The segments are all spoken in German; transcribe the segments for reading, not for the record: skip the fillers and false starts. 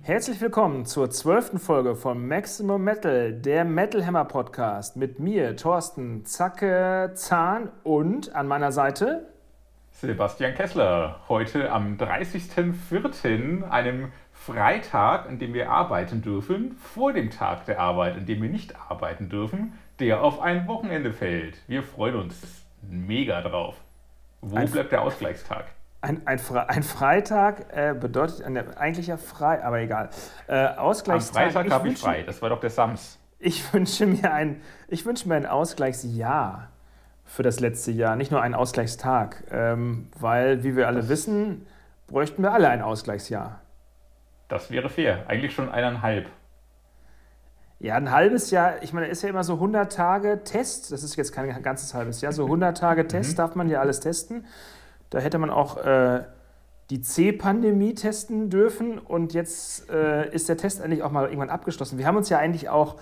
Herzlich willkommen zur 12. Folge von Maximum Metal, der Metal Hammer Podcast mit mir, Thorsten Zacke Zahn und an meiner Seite Sebastian Kessler. Heute am 30.04., einem Freitag, an dem wir arbeiten dürfen, vor dem Tag der Arbeit, an dem wir nicht arbeiten dürfen, der auf ein Wochenende fällt. Wir freuen uns mega drauf. Wo bleibt der Ausgleichstag? Ein Freitag bedeutet eigentlich ja frei, aber egal. Ausgleichstag. Am Freitag habe ich frei, das war doch der Sams. Ich wünsche mir ein Ausgleichsjahr für das letzte Jahr, nicht nur einen Ausgleichstag, weil, wie wir alle wissen, bräuchten wir alle ein Ausgleichsjahr. Das wäre fair, eigentlich schon 1,5. Ja, ein halbes Jahr, ich meine, ist ja immer so 100 Tage Test, das ist jetzt kein ganzes halbes Jahr, so 100 Tage Test darf man ja alles testen. Da hätte man auch die C-Pandemie testen dürfen und jetzt ist der Test eigentlich auch mal irgendwann abgeschlossen. Wir haben uns ja eigentlich auch,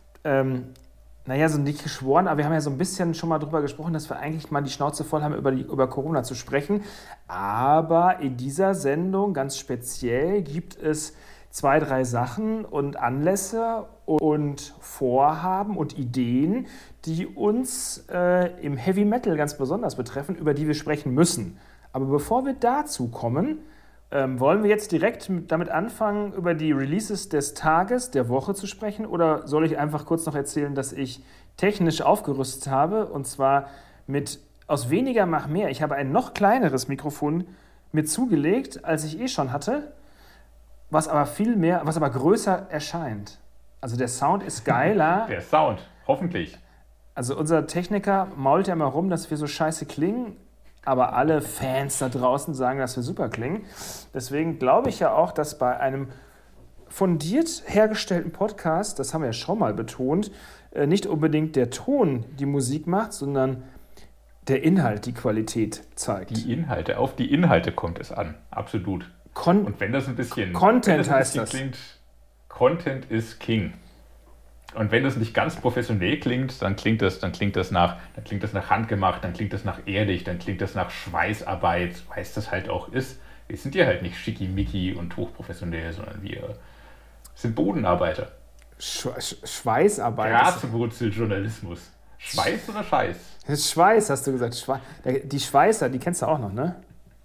so nicht geschworen, aber wir haben ja so ein bisschen schon mal drüber gesprochen, dass wir eigentlich mal die Schnauze voll haben, über Corona zu sprechen. Aber in dieser Sendung ganz speziell gibt es 2, 3 Sachen und Anlässe und Vorhaben und Ideen, die uns im Heavy Metal ganz besonders betreffen, über die wir sprechen müssen. Aber bevor wir dazu kommen, wollen wir jetzt direkt damit anfangen, über die Releases des Tages, der Woche zu sprechen? Oder soll ich einfach kurz noch erzählen, dass ich technisch aufgerüstet habe? Und zwar mit aus weniger mach mehr. Ich habe ein noch kleineres Mikrofon mir zugelegt, als ich schon hatte, was aber größer erscheint. Also der Sound ist geiler. Der Sound, hoffentlich. Also unser Techniker mault ja immer rum, dass wir so scheiße klingen, aber alle Fans da draußen sagen, dass wir super klingen. Deswegen glaube ich ja auch, dass bei einem fundiert hergestellten Podcast, das haben wir ja schon mal betont, nicht unbedingt der Ton die Musik macht, sondern der Inhalt die Qualität zeigt. Auf die Inhalte kommt es an, absolut. Und wenn das ein bisschen klingt, Content is King. Und wenn das nicht ganz professionell klingt, dann klingt das nach handgemacht, dann klingt das nach ehrlich, dann klingt das nach Schweißarbeit, weil es das halt auch ist. Wir sind ja halt nicht schickimicki und hochprofessionell, sondern wir sind Bodenarbeiter. Schweißarbeit? Graswurzeljournalismus. Schweiß oder Scheiß? Das ist Schweiß, hast du gesagt. Die Schweißer, die kennst du auch noch, ne?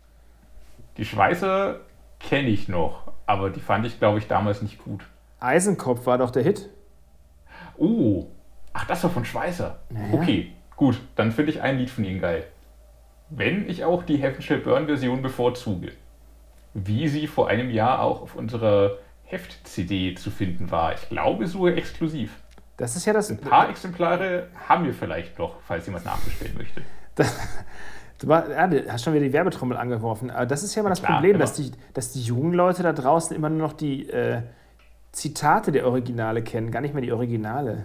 Die Schweißer kenne ich noch, aber die fand ich, glaube ich, damals nicht gut. Eisenkopf war doch der Hit. Oh, ach, das war von Schweißer. Naja. Okay, gut, dann finde ich ein Lied von ihnen geil. Wenn ich auch die Heaven Shall Burn Version bevorzuge, wie sie vor einem Jahr auch auf unserer Heft-CD zu finden war. Ich glaube, sogar exklusiv. Das ist ja das. Ein paar Exemplare haben wir vielleicht noch, falls jemand nachbestellen möchte. Du hast schon wieder die Werbetrommel angeworfen. Aber das ist ja immer das Problem, dass die jungen Leute da draußen immer nur noch die Zitate der Originale kennen, gar nicht mehr die Originale.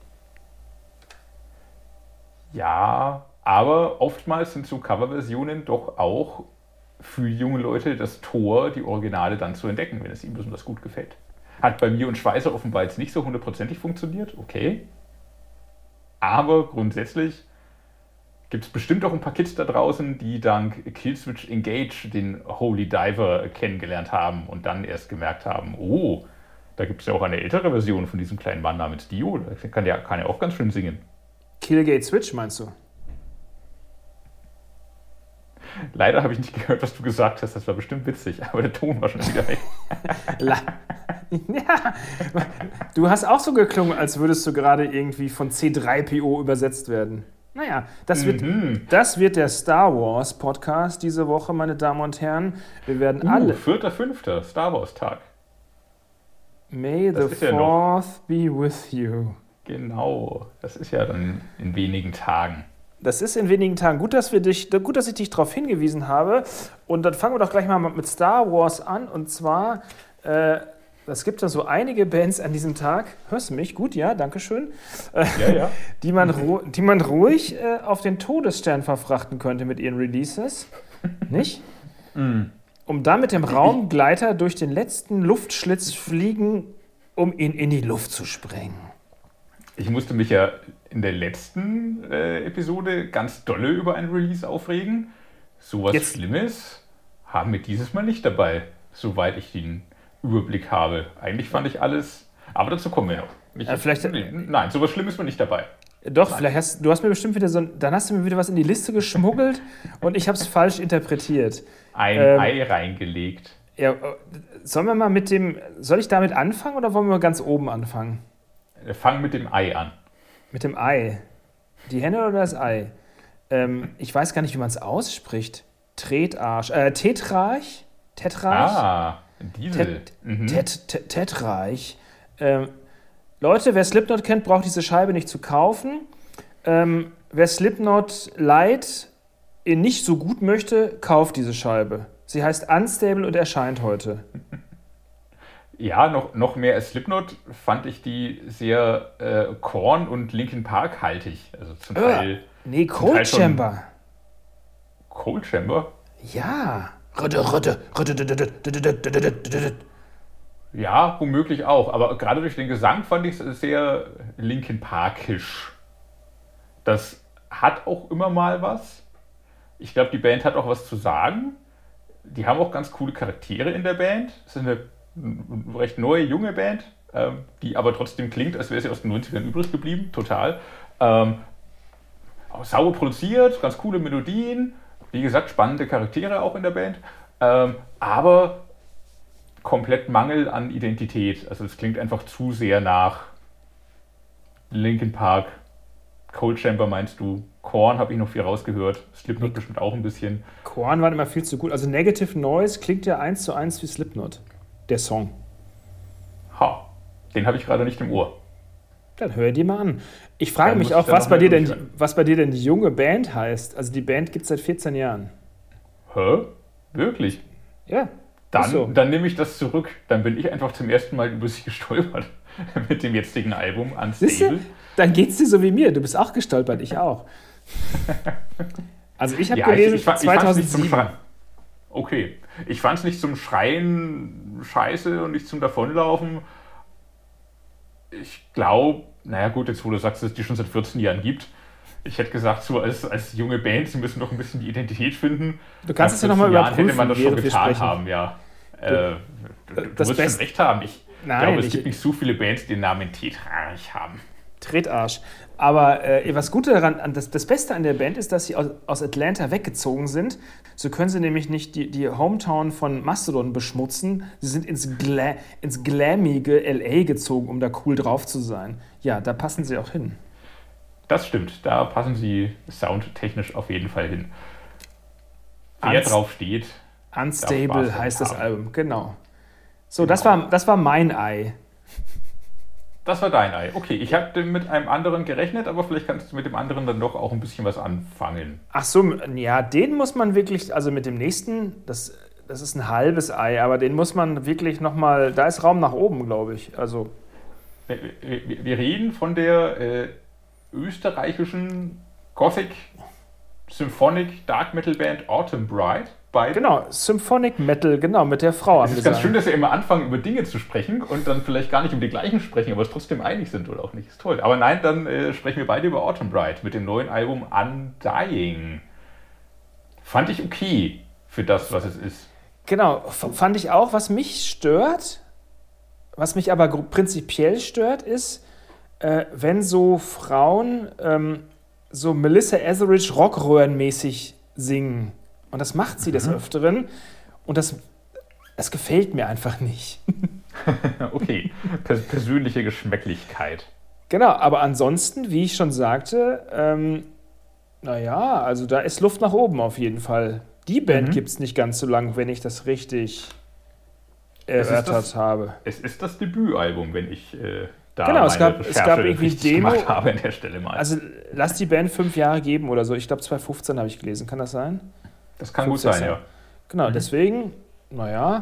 Ja, aber oftmals sind so Coverversionen doch auch für junge Leute das Tor, die Originale dann zu entdecken, wenn es ihnen besonders gut gefällt. Hat bei mir und Schweißer offenbar jetzt nicht so 100%ig funktioniert, okay. Aber grundsätzlich gibt es bestimmt auch ein paar Kids da draußen, die dank Killswitch Engage den Holy Diver kennengelernt haben und dann erst gemerkt haben, oh, da gibt es ja auch eine ältere Version von diesem kleinen Mann namens Dio. Der kann ja auch ganz schön singen. Killgate Switch meinst du? Leider habe ich nicht gehört, was du gesagt hast. Das war bestimmt witzig, aber der Ton war schon wieder weg. Ja, du hast auch so geklungen, als würdest du gerade irgendwie von C3PO übersetzt werden. Naja, das wird der Star Wars Podcast diese Woche, meine Damen und Herren. Wir werden alle... 4.5. Star Wars Tag. May the 4th be with you. Genau, das ist ja dann in wenigen Tagen. Das ist in wenigen Tagen. Gut, dass ich dich darauf hingewiesen habe. Und dann fangen wir doch gleich mal mit Star Wars an. Und zwar, es gibt ja so einige Bands an diesem Tag. Hörst du mich? Gut, ja, danke schön. Ja. Die man ruhig auf den Todesstern verfrachten könnte mit ihren Releases. Nicht? Um dann mit dem Raumgleiter durch den letzten Luftschlitz fliegen, um ihn in die Luft zu sprengen. Ich musste mich ja in der letzten Episode ganz dolle über ein Release aufregen. Sowas Schlimmes haben wir dieses Mal nicht dabei, soweit ich den Überblick habe. Eigentlich fand ich alles, aber dazu kommen wir noch. Nein, sowas Schlimmes war nicht dabei. Doch, vielleicht hast du mir bestimmt wieder dann hast du mir wieder was in die Liste geschmuggelt und ich habe es falsch interpretiert. Ein Ei reingelegt. Ja, soll ich damit anfangen oder wollen wir ganz oben anfangen? Fang mit dem Ei an. Mit dem Ei. Die Henne oder das Ei? Ich weiß gar nicht, wie man es ausspricht. Tetrarch? Diesel. Tetrarch. Leute, wer Slipknot kennt, braucht diese Scheibe nicht zu kaufen. Wer Slipknot Light nicht so gut möchte, kauft diese Scheibe. Sie heißt Unstable und erscheint heute. Ja, noch mehr als Slipknot fand ich die sehr Korn und Linkin Park haltig. Also zum Teil. Nee, Cold Chamber. Cold Chamber? Ja. Ja, womöglich auch. Aber gerade durch den Gesang fand ich es sehr Linkin Parkisch. Das hat auch immer mal was. Ich glaube, die Band hat auch was zu sagen. Die haben auch ganz coole Charaktere in der Band. Es ist eine recht neue, junge Band, die aber trotzdem klingt, als wäre sie aus den 90ern übrig geblieben. Total. Sauber produziert, ganz coole Melodien. Wie gesagt, spannende Charaktere auch in der Band. Aber komplett Mangel an Identität. Also es klingt einfach zu sehr nach Linkin Park. Cold Chamber meinst du? Korn habe ich noch viel rausgehört. Slipknot bestimmt auch ein bisschen. Korn war immer viel zu gut. Also Negative Noise klingt ja 1:1 wie Slipknot. Der Song. Den habe ich gerade nicht im Ohr. Dann hör dir mal an. Ich frage mich auch, was bei dir denn die junge Band heißt. Also die Band gibt es seit 14 Jahren. Hä? Wirklich? Ja. Dann nehme ich das zurück. Dann bin ich einfach zum ersten Mal über sie gestolpert mit dem jetzigen Album Unstable. Dann geht's dir so wie mir. Du bist auch gestolpert, ich auch. Also ich habe gelesen, 2007. Okay. Ich fand es nicht zum Schreien scheiße und nicht zum Davonlaufen. Ich glaube, naja gut, jetzt wo du sagst, dass es die schon seit 14 Jahren gibt. Ich hätte gesagt, so als junge Band, sie müssen noch ein bisschen die Identität finden. Du kannst es ja nochmal überprüfen, hätte man das schon getan haben, ja. Du wirst schon recht haben. Ich glaube, es gibt nicht so viele Bands, die den Namen Tetrarch haben. Tretarsch. Aber was Gute daran, das Beste an der Band ist, dass sie aus Atlanta weggezogen sind. So können sie nämlich nicht die Hometown von Mastodon beschmutzen. Sie sind ins glammige L.A. gezogen, um da cool drauf zu sein. Ja, da passen sie auch hin. Das stimmt, da passen sie soundtechnisch auf jeden Fall hin. Wer drauf steht. Unstable heißt das Album, genau. So, das war mein Ei. Das war dein Ei. Okay, ich habe mit einem anderen gerechnet, aber vielleicht kannst du mit dem anderen dann doch auch ein bisschen was anfangen. Ach so, ja, den muss man wirklich, also mit dem nächsten, das ist ein halbes Ei, aber den muss man wirklich nochmal, da ist Raum nach oben, glaube ich. Also. Wir reden von der österreichischen Gothic Symphonic Dark Metal Band Autumn Bride. Genau, Symphonic Metal, genau, mit der Frau. Es ist ganz schön, dass wir immer anfangen, über Dinge zu sprechen und dann vielleicht gar nicht um die gleichen sprechen, aber es trotzdem einig sind oder auch nicht. Ist toll. Aber nein, dann sprechen wir beide über Autumn Bride mit dem neuen Album Undying. Fand ich okay für das, was es ist. Genau, fand ich auch. Was mich stört, was mich aber prinzipiell stört, ist, wenn so Frauen so Melissa Etheridge Rockröhrenmäßig singen. Und das macht sie des Öfteren. Und das gefällt mir einfach nicht. Okay, persönliche Geschmäcklichkeit. Genau, aber ansonsten, wie ich schon sagte, also da ist Luft nach oben auf jeden Fall. Die Band gibt es nicht ganz so lang, wenn ich das richtig erörtert habe. Es ist das Debütalbum, wenn ich genau, es gab irgendwie Demo. Gemacht habe an der Stelle mal. Also lass die Band 5 Jahre geben oder so. Ich glaube 2015 habe ich gelesen. Kann das sein? Das kann gut sein, ja. Genau, deswegen, da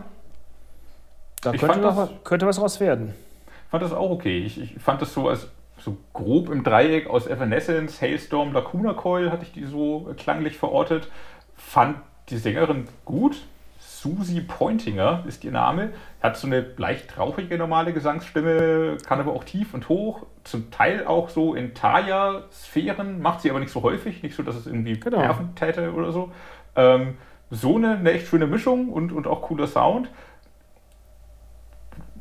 könnte was raus werden. Ich fand das auch okay. Ich fand das so als so grob im Dreieck aus Evanescence, Hailstorm, Lacuna Coil hatte ich die so klanglich verortet. Fand die Sängerin gut. Susie Pointinger ist ihr Name. Hat so eine leicht rauchige normale Gesangsstimme, kann aber auch tief und hoch. Zum Teil auch so in Taya-Sphären, macht sie aber nicht so häufig. Nicht so, dass es irgendwie nerven täte oder so. So eine echt schöne Mischung und auch cooler Sound.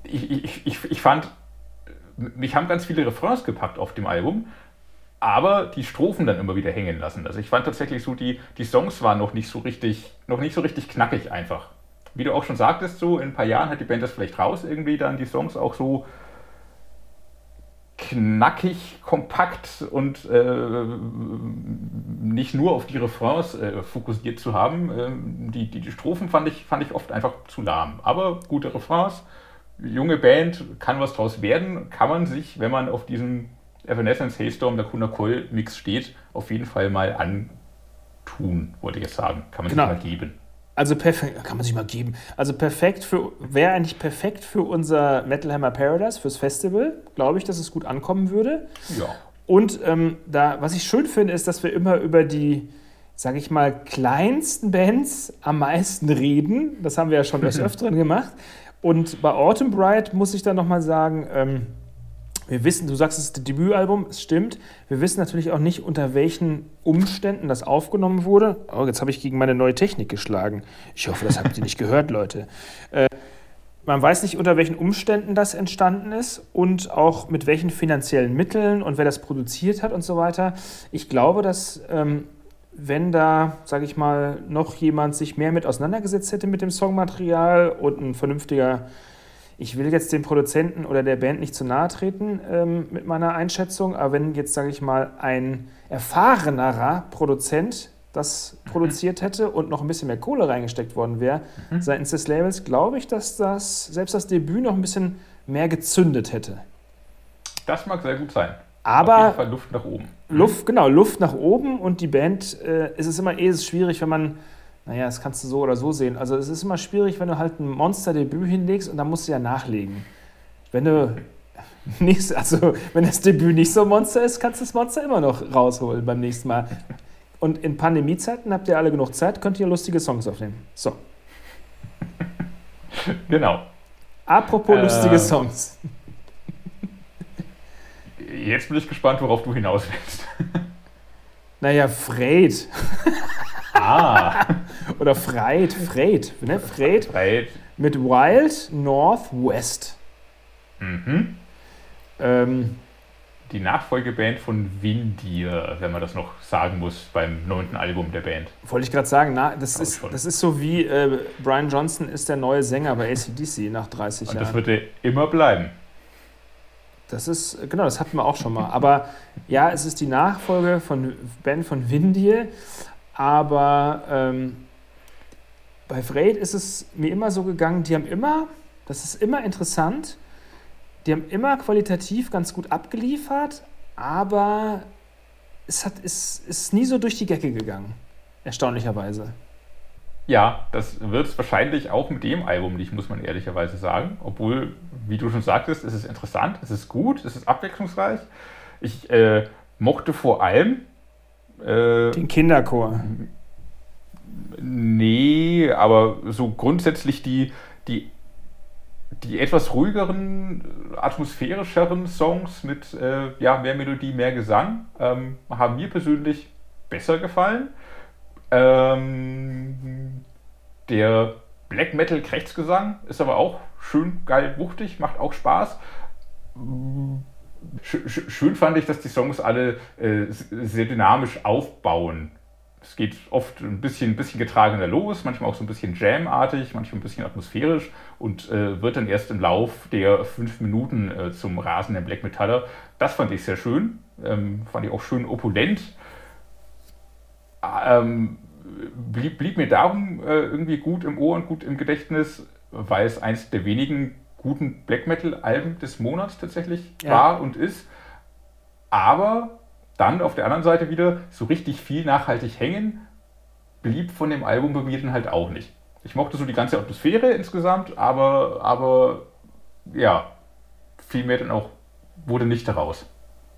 ich fand, mich haben ganz viele Refrains gepackt auf dem Album, aber die Strophen dann immer wieder hängen lassen. Also ich fand tatsächlich so, die Songs waren noch nicht so richtig knackig einfach. Wie du auch schon sagtest, so in ein paar Jahren hat die Band das vielleicht raus, irgendwie dann die Songs auch so knackig, kompakt und nicht nur auf die Refrains fokussiert zu haben. Die Strophen fand ich oft einfach zu lahm. Aber gute Refrains, junge Band, kann was draus werden, kann man sich, wenn man auf diesem Evanescence, Haystorm, Lacuna Coil Mix steht, auf jeden Fall mal antun, wollte ich jetzt sagen. Kann man sich mal geben. Also perfekt, kann man sich mal geben. Also wäre eigentlich perfekt für unser Metal Hammer Paradise, fürs Festival. Glaube ich, dass es gut ankommen würde. Ja. Und was ich schön finde, ist, dass wir immer über die, sage ich mal, kleinsten Bands am meisten reden. Das haben wir ja schon des Öfteren gemacht. Und bei Autumn Bright muss ich dann nochmal sagen, wir wissen, du sagst, es ist das Debütalbum, es stimmt. Wir wissen natürlich auch nicht, unter welchen Umständen das aufgenommen wurde. Oh, jetzt habe ich gegen meine neue Technik geschlagen. Ich hoffe, das habt ihr nicht gehört, Leute. Man weiß nicht, unter welchen Umständen das entstanden ist und auch mit welchen finanziellen Mitteln und wer das produziert hat und so weiter. Ich glaube, dass wenn da, sage ich mal, noch jemand sich mehr mit auseinandergesetzt hätte mit dem Songmaterial und ein vernünftiger, ich will jetzt dem Produzenten oder der Band nicht zu nahe treten mit meiner Einschätzung, aber wenn jetzt, sage ich mal, ein erfahrenerer Produzent das produziert hätte und noch ein bisschen mehr Kohle reingesteckt worden wäre seitens des Labels, glaube ich, dass selbst das Debüt noch ein bisschen mehr gezündet hätte. Das mag sehr gut sein. Aber auf jeden Fall Luft nach oben. Luft nach oben und die Band, es ist immer schwierig, wenn man, naja, das kannst du so oder so sehen. Also es ist immer schwierig, wenn du halt ein Monster-Debüt hinlegst und dann musst du ja nachlegen. Wenn wenn das Debüt nicht so Monster ist, kannst du das Monster immer noch rausholen beim nächsten Mal. Und in Pandemiezeiten habt ihr alle genug Zeit, könnt ihr lustige Songs aufnehmen. So. Genau. Apropos lustige Songs. Jetzt bin ich gespannt, worauf du hinaus willst. Naja, Fred. Oder Fred, ne? Fred. Mit Wild Northwest. Die Nachfolgeband von Windir, wenn man das noch sagen muss, beim 9. Album der Band. Wollte ich gerade sagen, das ist so wie Brian Johnson ist der neue Sänger bei AC/DC nach 30 Jahren. Und das wird er immer bleiben. Das hatten wir auch schon mal. Aber ja, es ist die Nachfolge von Band von Windir. Aber bei Fred ist es mir immer so gegangen, das ist immer interessant, die haben immer qualitativ ganz gut abgeliefert, aber es ist nie so durch die Decke gegangen, erstaunlicherweise. Ja, das wird es wahrscheinlich auch mit dem Album nicht, muss man ehrlicherweise sagen. Obwohl, wie du schon sagtest, es ist interessant, es ist gut, es ist abwechslungsreich. Ich mochte vor allem den Kinderchor. Nee, aber so grundsätzlich die etwas ruhigeren, atmosphärischeren Songs mit mehr Melodie, mehr Gesang haben mir persönlich besser gefallen. Der Black Metal Krechtsgesang ist aber auch schön geil wuchtig, macht auch Spaß. Schön fand ich, dass die Songs alle sehr dynamisch aufbauen. Es geht oft ein bisschen getragener los, manchmal auch so ein bisschen Jam-artig, manchmal ein bisschen atmosphärisch und wird dann erst im Lauf der 5 Minuten zum rasenden Black Metaller. Das fand ich sehr schön, fand ich auch schön opulent. Blieb mir darum irgendwie gut im Ohr und gut im Gedächtnis, weil es eins der wenigen guten Black Metal-Alben des Monats tatsächlich war und ist. Aber dann auf der anderen Seite wieder so richtig viel nachhaltig hängen blieb von dem Album bei mir dann halt auch nicht. Ich mochte so die ganze Atmosphäre insgesamt, aber ja, viel mehr dann auch wurde nicht daraus.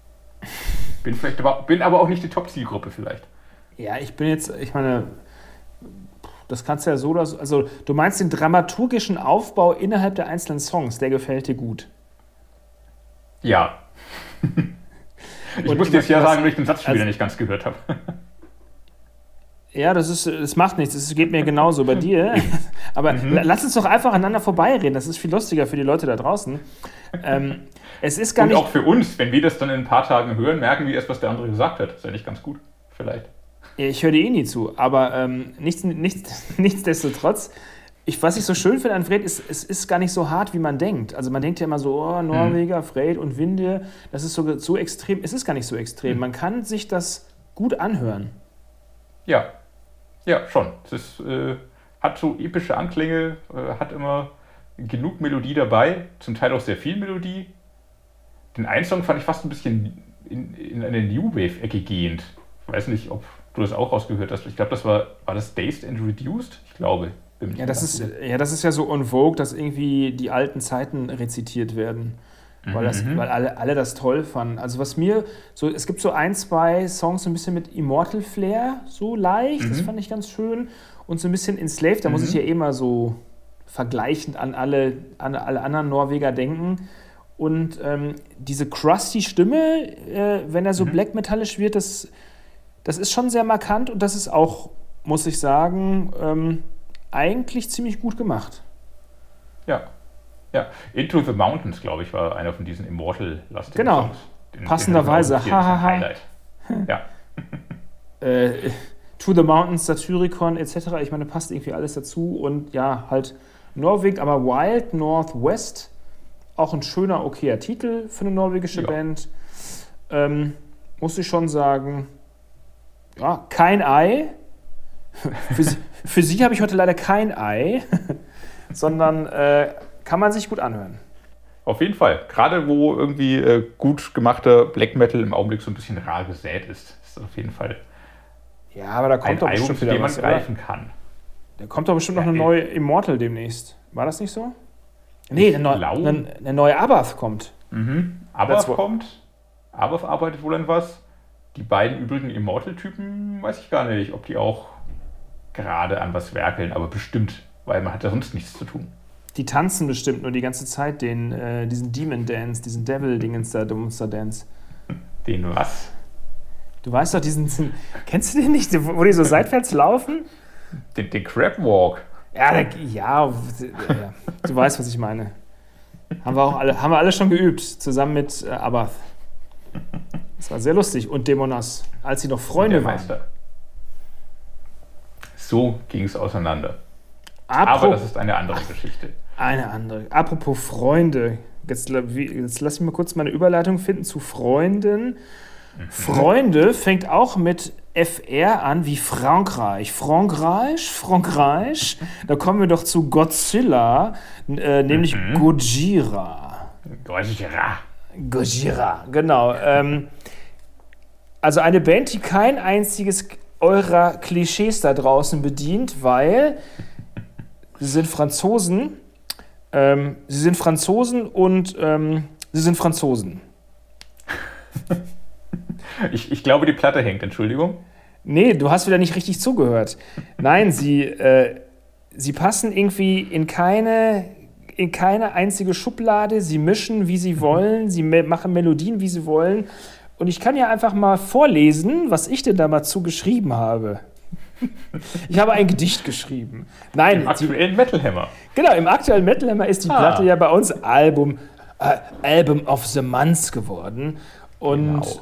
Bin aber auch nicht die Top-Zielgruppe vielleicht. Ja, ich meine, das kannst du ja so oder so, also du meinst den dramaturgischen Aufbau innerhalb der einzelnen Songs, der gefällt dir gut? Ja. Ich muss jetzt ja sagen, weil ich den Satz schon wieder nicht ganz gehört habe. Ja, das macht nichts. Das geht mir genauso bei dir. Aber lass uns doch einfach aneinander vorbeireden. Das ist viel lustiger für die Leute da draußen. Es ist gar Und nicht. auch für uns, wenn wir das dann in ein paar Tagen hören, merken wir erst, was der andere gesagt hat. Das ist ja nicht ganz gut, vielleicht. Ich höre dir eh nie zu. Aber nichtsdestotrotz, was ich so schön finde an Fred, ist, es ist gar nicht so hart, wie man denkt. Also man denkt ja immer so, oh, Norweger, Fred und Winde, das ist so extrem. Es ist gar nicht so extrem. Man kann sich das gut anhören. Ja, schon. Es ist, hat so epische Anklänge, hat immer genug Melodie dabei, zum Teil auch sehr viel Melodie. Den einen Song fand ich fast ein bisschen in eine New Wave-Ecke gehend. Ich weiß nicht, ob du das auch rausgehört hast. Ich glaube, war das Dazed and Reduced? Ich glaube. Ja, das ist ja so en vogue, dass irgendwie die alten Zeiten rezitiert werden. Weil alle das toll fanden. Also es gibt so ein, zwei Songs so ein bisschen mit Immortal Flair, so leicht, das fand ich ganz schön. Und so ein bisschen Enslaved, da muss ich ja eh mal so vergleichend an alle anderen Norweger denken. Und diese crusty Stimme, wenn er so black metallisch wird, das ist schon sehr markant und das ist auch, muss ich sagen, eigentlich ziemlich gut gemacht. Ja, Into the Mountains, glaube ich, war einer von diesen Immortal-lastigen Songs. Passenderweise. Highlight. Ja. To the Mountains, Satyricon etc. Ich meine, passt irgendwie alles dazu. Und ja, halt Norwegen, aber Wild Northwest, auch ein schöner, okayer Titel für eine norwegische Band. Muss ich schon sagen, ja, kein Ei. Für sie habe ich heute leider kein Ei, sondern kann man sich gut anhören. Auf jeden Fall. Gerade wo irgendwie gut gemachter Black Metal im Augenblick so ein bisschen rar gesät ist das auf jeden Fall ja, aber da kommt doch bestimmt wieder was, greifen kann. Da kommt doch bestimmt noch eine neue Immortal demnächst. War das nicht so? Nee, eine neue Abath kommt. Abath kommt. Abath arbeitet wohl an was. Die beiden übrigen Immortal-Typen weiß ich gar nicht, ob die auch gerade an was werkeln, aber bestimmt, weil man hat ja sonst nichts zu tun. Die tanzen bestimmt nur die ganze Zeit diesen Demon Dance, diesen Devil-Dingens da, Monster Dance. Den was? Du weißt doch kennst du den nicht, wo die so seitwärts laufen? Den Crab Walk. Ja, du weißt, was ich meine. Haben wir alle schon geübt, zusammen mit Abath. Das war sehr lustig. Und Demonas, als sie noch Freunde waren. So ging es auseinander. Aber das ist eine andere Geschichte. Eine andere. Apropos Freunde. Jetzt lass mich mal kurz meine Überleitung finden zu Freunden. Freunde fängt auch mit FR an wie Frankreich. Frankreich. Da kommen wir doch zu Godzilla, nämlich Gojira. Gojira, genau. Also eine Band, die kein einziges eurer Klischees da draußen bedient, weil sie sind Franzosen. Sie sind Franzosen. Ich glaube, die Platte hängt, Entschuldigung. Nee, du hast wieder nicht richtig zugehört. Nein, sie passen irgendwie in keine einzige Schublade. Sie mischen, wie sie wollen. Sie machen Melodien, wie sie wollen. Und ich kann ja einfach mal vorlesen, was ich denn da mal zugeschrieben habe. Ich habe ein Gedicht geschrieben. Nein, im aktuellen Metal Hammer. Genau, im aktuellen Metal Hammer ist die Platte ja bei uns Album of the Month geworden. Und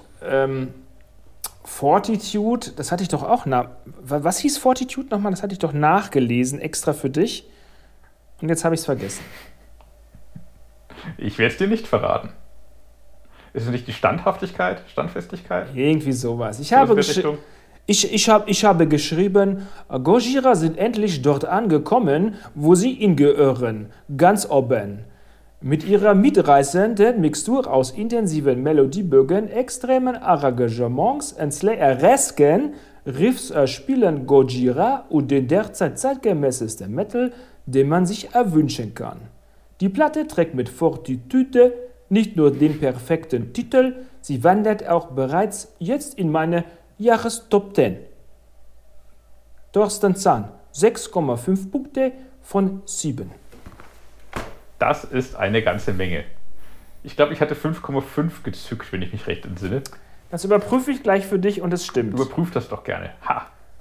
Fortitude, das hatte ich doch auch was hieß Fortitude nochmal? Das hatte ich doch nachgelesen, extra für dich. Und jetzt habe ich es vergessen. Ich werde es dir nicht verraten. Ist es nicht die Standfestigkeit? Irgendwie sowas. Ich habe geschrieben, Gojira sind endlich dort angekommen, wo sie hingehören, ganz oben. Mit ihrer mitreißenden Mixtur aus intensiven Melodiebögen, extremen Arrangements und slayeresken Riffs spielen Gojira und den derzeit zeitgemäßesten Metal, den man sich erwünschen kann. Die Platte trägt mit Fortitude nicht nur den perfekten Titel, sie wandert auch bereits jetzt in meine Jahrestop 10. Thorsten Zahn, 6,5 Punkte von 7. Das ist eine ganze Menge. Ich glaube, ich hatte 5,5 gezückt, wenn ich mich recht entsinne. Das überprüfe ich gleich für dich und es stimmt. Überprüf das doch gerne. Ha!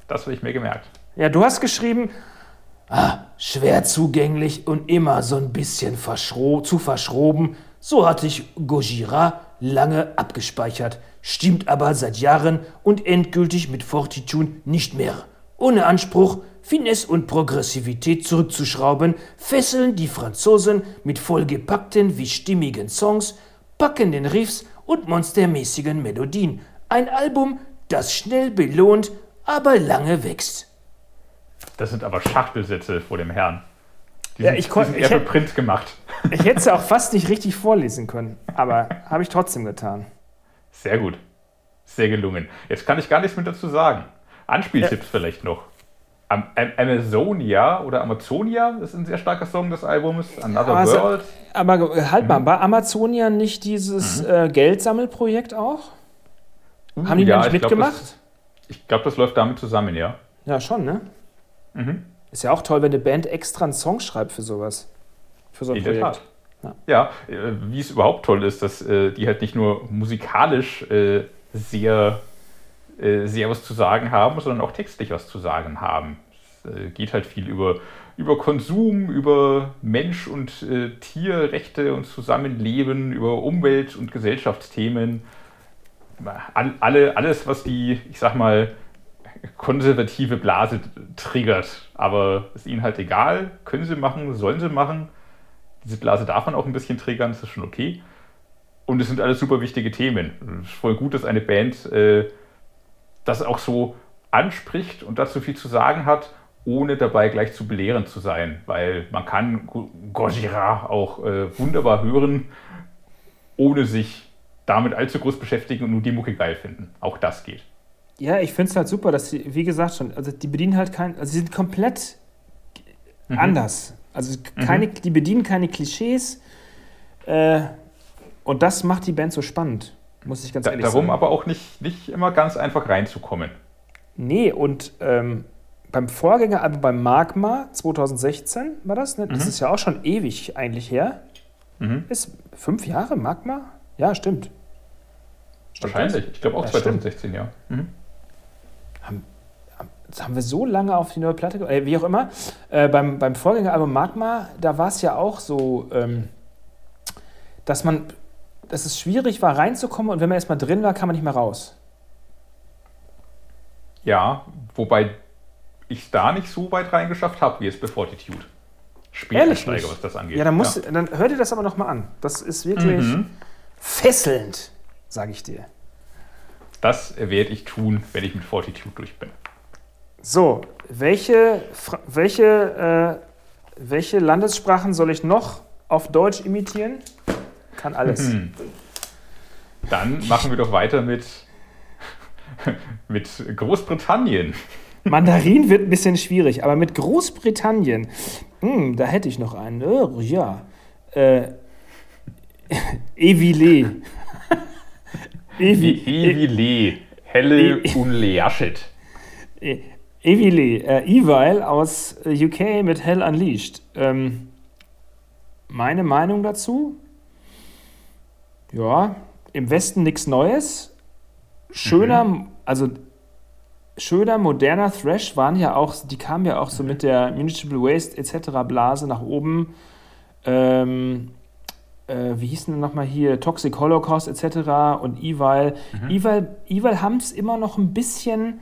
Das habe ich mir gemerkt. Ja, du hast geschrieben, schwer zugänglich und immer so ein bisschen zu verschroben. So hatte ich Gojira lange abgespeichert, stimmt aber seit Jahren und endgültig mit Fortitude nicht mehr. Ohne Anspruch, Finesse und Progressivität zurückzuschrauben, fesseln die Franzosen mit vollgepackten wie stimmigen Songs, packenden Riffs und monstermäßigen Melodien. Ein Album, das schnell belohnt, aber lange wächst. Das sind aber Schachtelsätze vor dem Herrn. Die Ja, sind eher für Print gemacht. Ich hätte es ja auch fast nicht richtig vorlesen können, aber habe ich trotzdem getan. Sehr gut. Sehr gelungen. Jetzt kann ich gar nichts mehr dazu sagen. Anspieltipps vielleicht noch. Amazonia oder Amazonia ist ein sehr starker Song des Albums. Another World. Aber halt mal, war Amazonia nicht dieses Geldsammelprojekt auch? Haben die da nicht mitgemacht? Ich glaube, das läuft damit zusammen, ja. Ja, schon, ne? Ist ja auch toll, wenn eine Band extra einen Song schreibt für sowas. Für so ein Projekt. In der Tat. Ja, wie es überhaupt toll ist, dass die halt nicht nur musikalisch sehr was zu sagen haben, sondern auch textlich was zu sagen haben. Es geht halt viel über Konsum, über Mensch- und Tierrechte und Zusammenleben, über Umwelt- und Gesellschaftsthemen. Alles, was die, ich sag mal, konservative Blase triggert. Aber ist ihnen halt egal, können sie machen, sollen sie machen. Diese Blase darf man auch ein bisschen triggern, das ist schon okay. Und es sind alles super wichtige Themen. Es ist voll gut, dass eine Band das auch so anspricht und dazu viel zu sagen hat, ohne dabei gleich zu belehrend zu sein. Weil man kann Gojira auch wunderbar hören, ohne sich damit allzu groß beschäftigen und nur die Mucke geil finden. Auch das geht. Ja, ich finde es halt super, dass sie, wie gesagt schon, also die bedienen halt sie sind komplett anders. Also die bedienen keine Klischees und das macht die Band so spannend, muss ich ganz ehrlich sagen. Darum aber auch nicht immer ganz einfach reinzukommen. Nee, und beim Vorgängeralbum, beim Magma 2016 war das, ne? Das ist ja auch schon ewig eigentlich her. Ist 5 Jahre Magma? Ja, stimmt. Wahrscheinlich. Ich glaube auch 2016, ja. Das haben wir so lange auf die neue Platte wie auch immer. Beim Vorgängeralbum Magma, da war es ja auch so, dass es schwierig war reinzukommen und wenn man erstmal drin war, kam man nicht mehr raus. Ja, wobei ich da nicht so weit reingeschafft habe, wie es bei Fortitude. Späteinsteiger, was das angeht. Ja, dann hör dir das aber nochmal an. Das ist wirklich fesselnd, sage ich dir. Das werde ich tun, wenn ich mit Fortitude durch bin. So, welche Landessprachen soll ich noch auf Deutsch imitieren? Kann alles. Dann machen wir doch weiter mit Großbritannien. Mandarin wird ein bisschen schwierig, aber mit Großbritannien, da hätte ich noch einen. Evile. Evile. Helle Unleashet. Evile. Evil aus UK mit Hell Unleashed. Meine Meinung dazu? Ja, im Westen nichts Neues. Schöner, moderner Thrash die kamen ja auch so mit der Municipal Waste etc. Blase nach oben. Wie hießen denn nochmal hier? Toxic Holocaust etc. und Evil. Evil haben es immer noch ein bisschen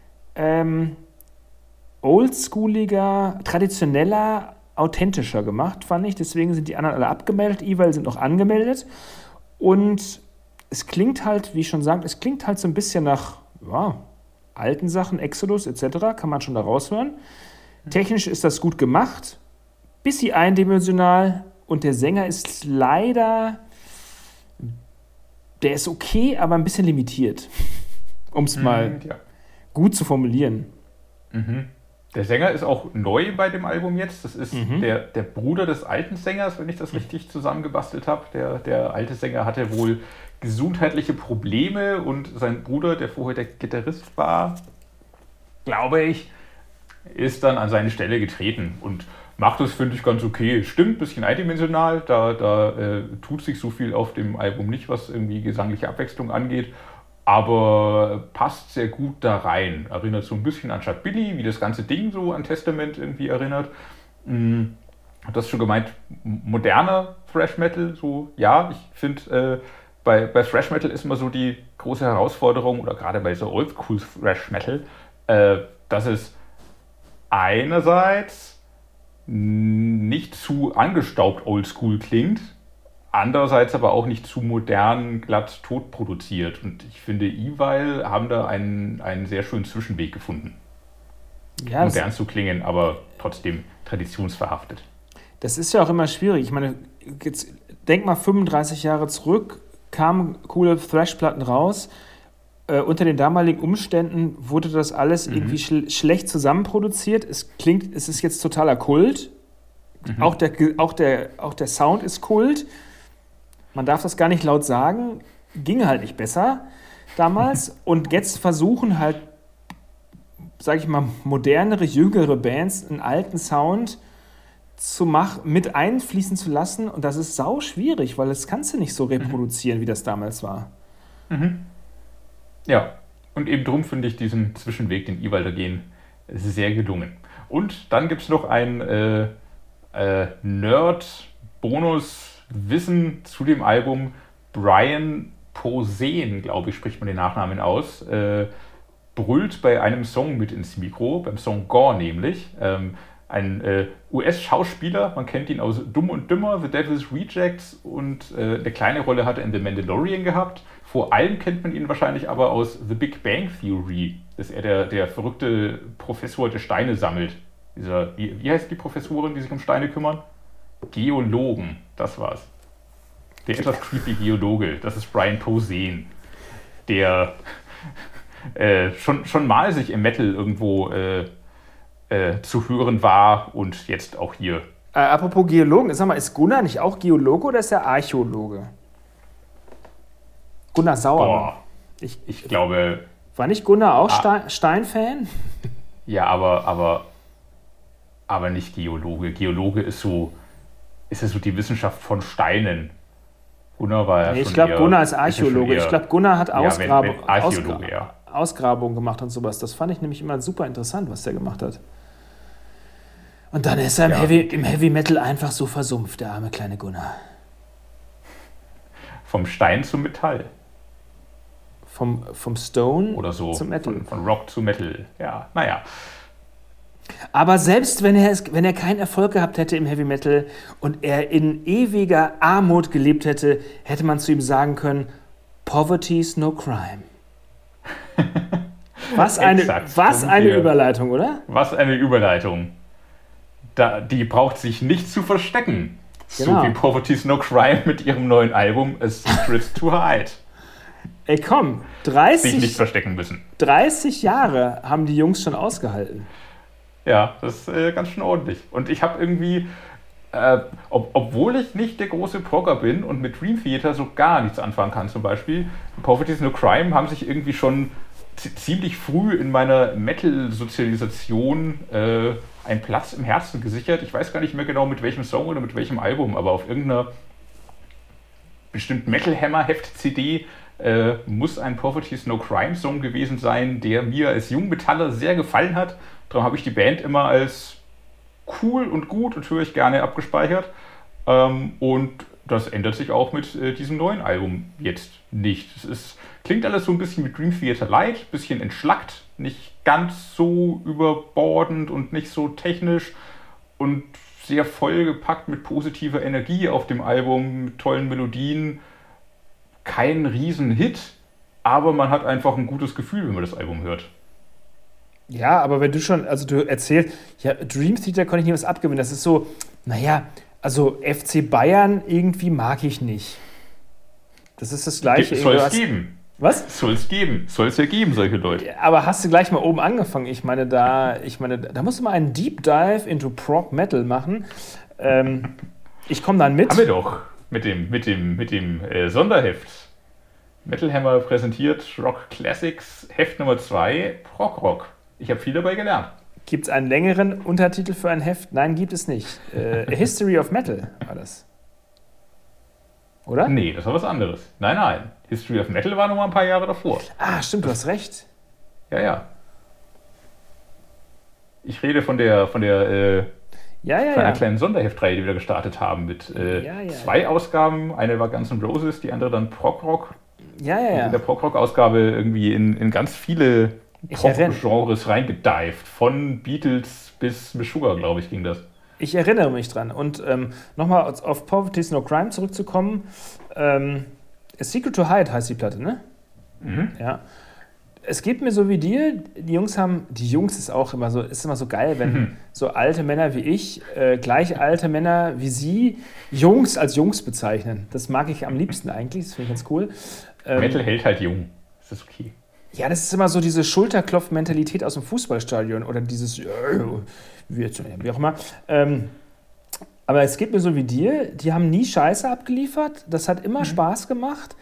oldschooliger, traditioneller, authentischer gemacht, fand ich. Deswegen sind die anderen alle abgemeldet. Evil sind noch angemeldet. Und es klingt halt, wie ich schon sagte, es klingt halt so ein bisschen nach alten Sachen, Exodus etc., kann man schon da raushören. Technisch ist das gut gemacht, bisschen eindimensional und der Sänger ist leider, der ist okay, aber ein bisschen limitiert, um es mal gut zu formulieren. Der Sänger ist auch neu bei dem Album jetzt. Das ist der Bruder des alten Sängers, wenn ich das richtig zusammengebastelt habe. Der alte Sänger hatte wohl gesundheitliche Probleme und sein Bruder, der vorher der Gitarrist war, glaube ich, ist dann an seine Stelle getreten und macht das, finde ich, ganz okay. Stimmt, ein bisschen eindimensional, da tut sich so viel auf dem Album nicht, was irgendwie gesangliche Abwechslung angeht. aber passt sehr gut da rein. Erinnert so ein bisschen an Chuck Billy, wie das ganze Ding so an Testament irgendwie erinnert. Du hast schon gemeint, moderner Thrash Metal, so, ja, ich finde, bei Thrash Metal ist immer so die große Herausforderung, oder gerade bei so Oldschool Thrash Metal, dass es einerseits nicht zu angestaubt Oldschool klingt, andererseits aber auch nicht zu modern, glatt tot produziert. Und ich finde, Evil haben da einen sehr schönen Zwischenweg gefunden. Ja, modern zu klingen, aber trotzdem traditionsverhaftet. Das ist ja auch immer schwierig. Ich meine, jetzt denk mal 35 Jahre zurück, kamen coole Thrash-Platten raus. Unter den damaligen Umständen wurde das alles irgendwie schlecht zusammenproduziert. Es ist jetzt totaler Kult. Auch der Sound ist Kult. Man darf das gar nicht laut sagen. Ging halt nicht besser damals. Und jetzt versuchen halt, sag ich mal, modernere, jüngere Bands einen alten Sound mit einfließen zu lassen. Und das ist sau schwierig, weil das kannst du nicht so reproduzieren, wie das damals war. Ja, und eben drum finde ich diesen Zwischenweg, den Evil da gehen, sehr gelungen. Und dann gibt es noch ein Nerd-Bonus-Wissen zu dem Album. Brian Posehn, glaube ich, spricht man den Nachnamen aus, brüllt bei einem Song mit ins Mikro, beim Song Gore nämlich. Ein US-Schauspieler, man kennt ihn aus Dumm und Dümmer, The Devil's Rejects, und eine kleine Rolle hat er in The Mandalorian gehabt. Vor allem kennt man ihn wahrscheinlich aber aus The Big Bang Theory, dass er der verrückte Professor, der Steine sammelt. Wie heißt die Professorin, die sich um Steine kümmern? Geologen, das war's. Der etwas creepy Geologe, das ist Brian Posehn, der schon mal sich im Metal irgendwo zu hören war und jetzt auch hier. Apropos Geologen, sag mal, ist Gunnar nicht auch Geologe oder ist er Archäologe? Gunnar Sauer. Ich glaube... War nicht Gunnar auch Stein-Fan? Ja, aber nicht Geologe. Geologe ist ja so die Wissenschaft von Steinen. Gunnar war ja schon ich glaube, Gunnar ist Archäologe. Eher, Ich glaube, Gunnar hat Archäologe, ja. Ausgrabungen gemacht und sowas. Das fand ich nämlich immer super interessant, was der gemacht hat. Und dann ist er im Heavy Metal einfach so versumpft, der arme kleine Gunnar. Vom Stein zum Metall. Vom Stone oder so, zum Metal. Von Rock zu Metal, ja, naja. Aber selbst wenn er keinen Erfolg gehabt hätte im Heavy Metal und er in ewiger Armut gelebt hätte, hätte man zu ihm sagen können, Poverty's no crime. Was eine Überleitung, oder? Was eine Überleitung. Die braucht sich nicht zu verstecken. Genau. So wie Poverty's no crime mit ihrem neuen Album A Secret to Hide. Ey komm, sich nicht verstecken müssen. 30 Jahre haben die Jungs schon ausgehalten. Ja, das ist ganz schön ordentlich. Und ich habe irgendwie, obwohl ich nicht der große Progger bin und mit Dream Theater so gar nichts anfangen kann zum Beispiel, Poverty's no crime haben sich irgendwie schon ziemlich früh in meiner Metal-Sozialisation einen Platz im Herzen gesichert. Ich weiß gar nicht mehr genau mit welchem Song oder mit welchem Album, aber auf irgendeiner bestimmten Metal Hammer Heft-CD muss ein Poverty's no crime Song gewesen sein, der mir als Jungmetaller sehr gefallen hat. Darum habe ich die Band immer als cool und gut und höre ich gerne abgespeichert. Und das ändert sich auch mit diesem neuen Album jetzt nicht. Klingt alles so ein bisschen wie Dream Theater Light, ein bisschen entschlackt, nicht ganz so überbordend und nicht so technisch und sehr vollgepackt mit positiver Energie auf dem Album, mit tollen Melodien. Kein Riesenhit, aber man hat einfach ein gutes Gefühl, wenn man das Album hört. Ja, aber wenn du erzählst, ja, Dream Theater konnte ich nie was abgewinnen. Das ist so, also FC Bayern irgendwie mag ich nicht. Das ist das Gleiche. Soll es geben. Was? Soll es geben. Soll es ja geben, solche Leute. Aber hast du gleich mal oben angefangen? Ich meine, da musst du mal einen Deep Dive into Prog Metal machen. Ich komme dann mit. Haben wir doch. Mit dem Sonderheft. Metal Hammer präsentiert Rock Classics, Heft Nummer 2, Prog Rock. Ich habe viel dabei gelernt. Gibt es einen längeren Untertitel für ein Heft? Nein, gibt es nicht. A History of Metal war das. oder? Nee, das war was anderes. Nein. History of Metal war noch mal ein paar Jahre davor. Ah, stimmt, du hast recht. Ja. Ich rede von einer kleinen Sonderheftreihe, die wir da gestartet haben, mit 2 Ausgaben. Eine war Guns N' Roses, die andere dann Prog-Rock. Und in der Prog-Rock-Ausgabe irgendwie in ganz viele Prog-Genres reingedived. Von Beatles bis Meshuggah, glaube ich, ging das. Ich erinnere mich dran. Und nochmal auf Poverty's No Crime zurückzukommen. A Secret to Hide heißt die Platte, ne? Mhm. Ja. Es geht mir so wie dir, die Jungs ist immer so geil, wenn so alte Männer wie ich, gleich alte Männer wie sie, Jungs als Jungs bezeichnen. Das mag ich am liebsten eigentlich, das finde ich ganz cool. Metal hält halt jung, das ist okay. Ja, das ist immer so diese Schulterklopf-Mentalität aus dem Fußballstadion oder dieses, wie auch immer. Aber es geht mir so wie dir, die haben nie Scheiße abgeliefert, das hat immer Spaß gemacht.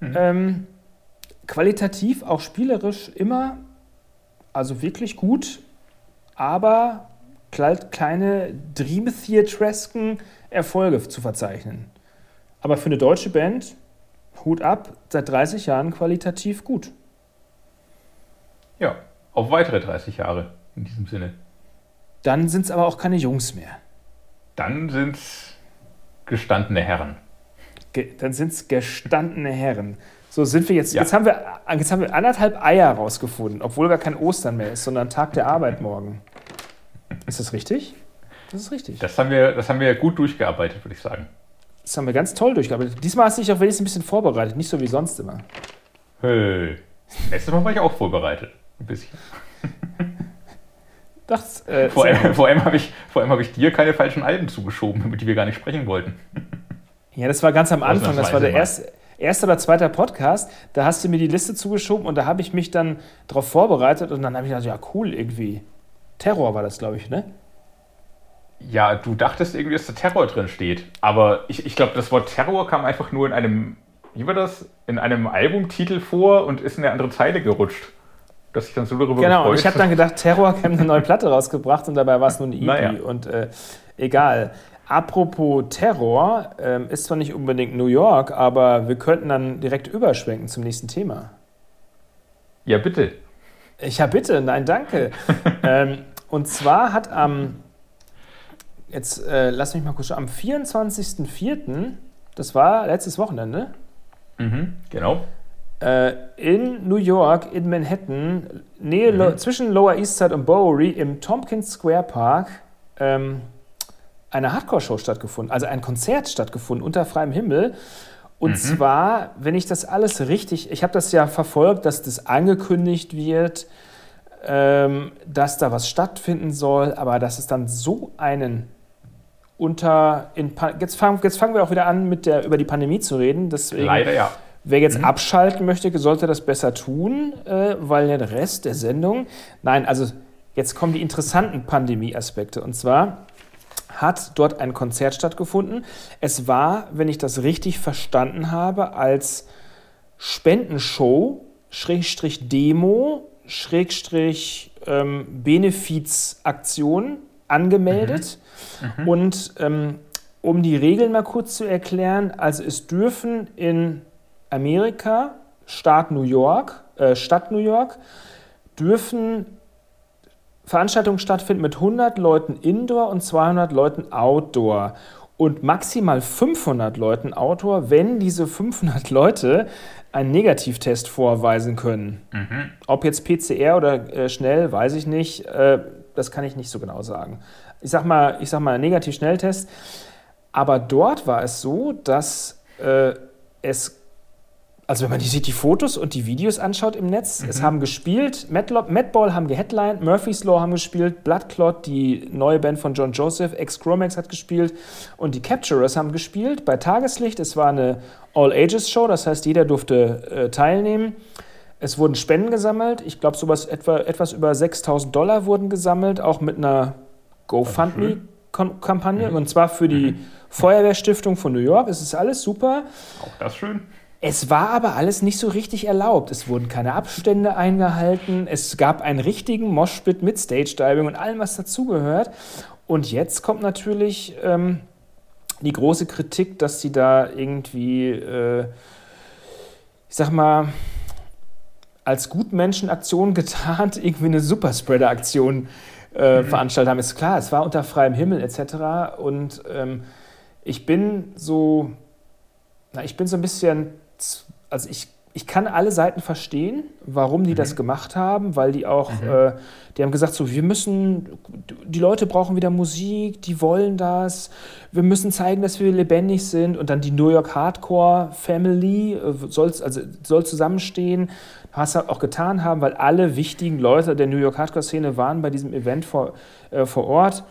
Qualitativ, auch spielerisch immer, also wirklich gut, aber kleine Dream-Theatresken Erfolge zu verzeichnen. Aber für eine deutsche Band, Hut ab, seit 30 Jahren qualitativ gut. Ja, auf weitere 30 Jahre in diesem Sinne. Dann sind es aber auch keine Jungs mehr. Dann sind es gestandene Herren. Dann sind es gestandene Herren. So sind wir jetzt. Ja. Jetzt haben wir 1,5 Eier rausgefunden, obwohl gar kein Ostern mehr ist, sondern Tag der Arbeit morgen. Ist das richtig? Das ist richtig. Das haben wir gut durchgearbeitet, würde ich sagen. Das haben wir ganz toll durchgearbeitet. Diesmal hast du dich auch wenigstens ein bisschen vorbereitet, nicht so wie sonst immer. Hey. Letztes Mal war ich auch vorbereitet. Ein bisschen. Vor allem habe ich dir keine falschen Alben zugeschoben, über die wir gar nicht sprechen wollten. Ja, das war ganz am Anfang. Das war der erste oder zweite Podcast. Da hast du mir die Liste zugeschoben und da habe ich mich dann darauf vorbereitet und dann habe ich gedacht, ja cool, irgendwie. Terror war das, glaube ich, ne? Ja, du dachtest irgendwie, dass da Terror drin steht. Aber ich glaube, das Wort Terror kam einfach nur in einem Albumtitel vor und ist in eine andere Zeile gerutscht. Dass ich dann so darüber gefreut. Genau, und ich habe dann gedacht, Terror haben eine neue Platte rausgebracht und dabei war es nur eine EP. Naja. Und egal. Apropos Terror, ist zwar nicht unbedingt New York, aber wir könnten dann direkt überschwenken zum nächsten Thema. Ja, bitte. Ja, bitte. Nein, danke. Und zwar hat lass mich mal kurz schauen, am 24.04., das war letztes Wochenende. Genau. In New York, in Manhattan, zwischen Lower East Side und Bowery, im Tompkins Square Park, eine Hardcore-Show stattgefunden, also ein Konzert stattgefunden unter freiem Himmel. Und zwar, wenn ich das alles richtig, ich habe das ja verfolgt, dass das angekündigt wird, dass da was stattfinden soll, aber dass es dann so einen jetzt fangen wir auch wieder an, über die Pandemie zu reden. Deswegen, leider ja. Wer jetzt abschalten möchte, sollte das besser tun, weil der Rest der Sendung... Nein, also jetzt kommen die interessanten Pandemie-Aspekte. Und zwar hat dort ein Konzert stattgefunden. Es war, wenn ich das richtig verstanden habe, als Spendenshow, Demo, Benefizaktion angemeldet. Und um die Regeln mal kurz zu erklären, also es dürfen in Amerika, Stadt New York, dürfen Veranstaltungen stattfinden mit 100 Leuten Indoor und 200 Leuten Outdoor und maximal 500 Leuten Outdoor, wenn diese 500 Leute einen Negativtest vorweisen können. Ob jetzt PCR oder schnell, weiß ich nicht, das kann ich nicht so genau sagen. Ich sag mal Negativ-Schnelltest. Aber dort war es so, dass also wenn man sich die Fotos und die Videos anschaut im Netz, es haben gespielt, Madball haben geheadlined, Murphy's Law haben gespielt, Bloodclot, die neue Band von John Joseph, Ex-Chromax hat gespielt und die Capturers haben gespielt bei Tageslicht. Es war eine All-Ages-Show, das heißt, jeder durfte teilnehmen. Es wurden Spenden gesammelt, ich glaube, etwas über $6.000 wurden gesammelt, auch mit einer GoFundMe-Kampagne, und zwar für die Feuerwehrstiftung von New York. Es ist alles super. Auch das schön. Es war aber alles nicht so richtig erlaubt. Es wurden keine Abstände eingehalten. Es gab einen richtigen Moshpit mit Stage-Diving und allem, was dazugehört. Und jetzt kommt natürlich die große Kritik, dass sie da irgendwie, ich sag mal, als Gutmenschenaktion getarnt irgendwie eine Superspreader-Aktion veranstaltet haben. Ist klar, es war unter freiem Himmel etc. Und ich bin so ein bisschen, also ich kann alle Seiten verstehen, warum die das gemacht haben, weil die auch, die haben gesagt, so, die Leute brauchen wieder Musik, die wollen das, wir müssen zeigen, dass wir lebendig sind, und dann die New York Hardcore Family soll zusammenstehen, was sie auch getan haben, weil alle wichtigen Leute der New York Hardcore Szene waren bei diesem Event vor Ort.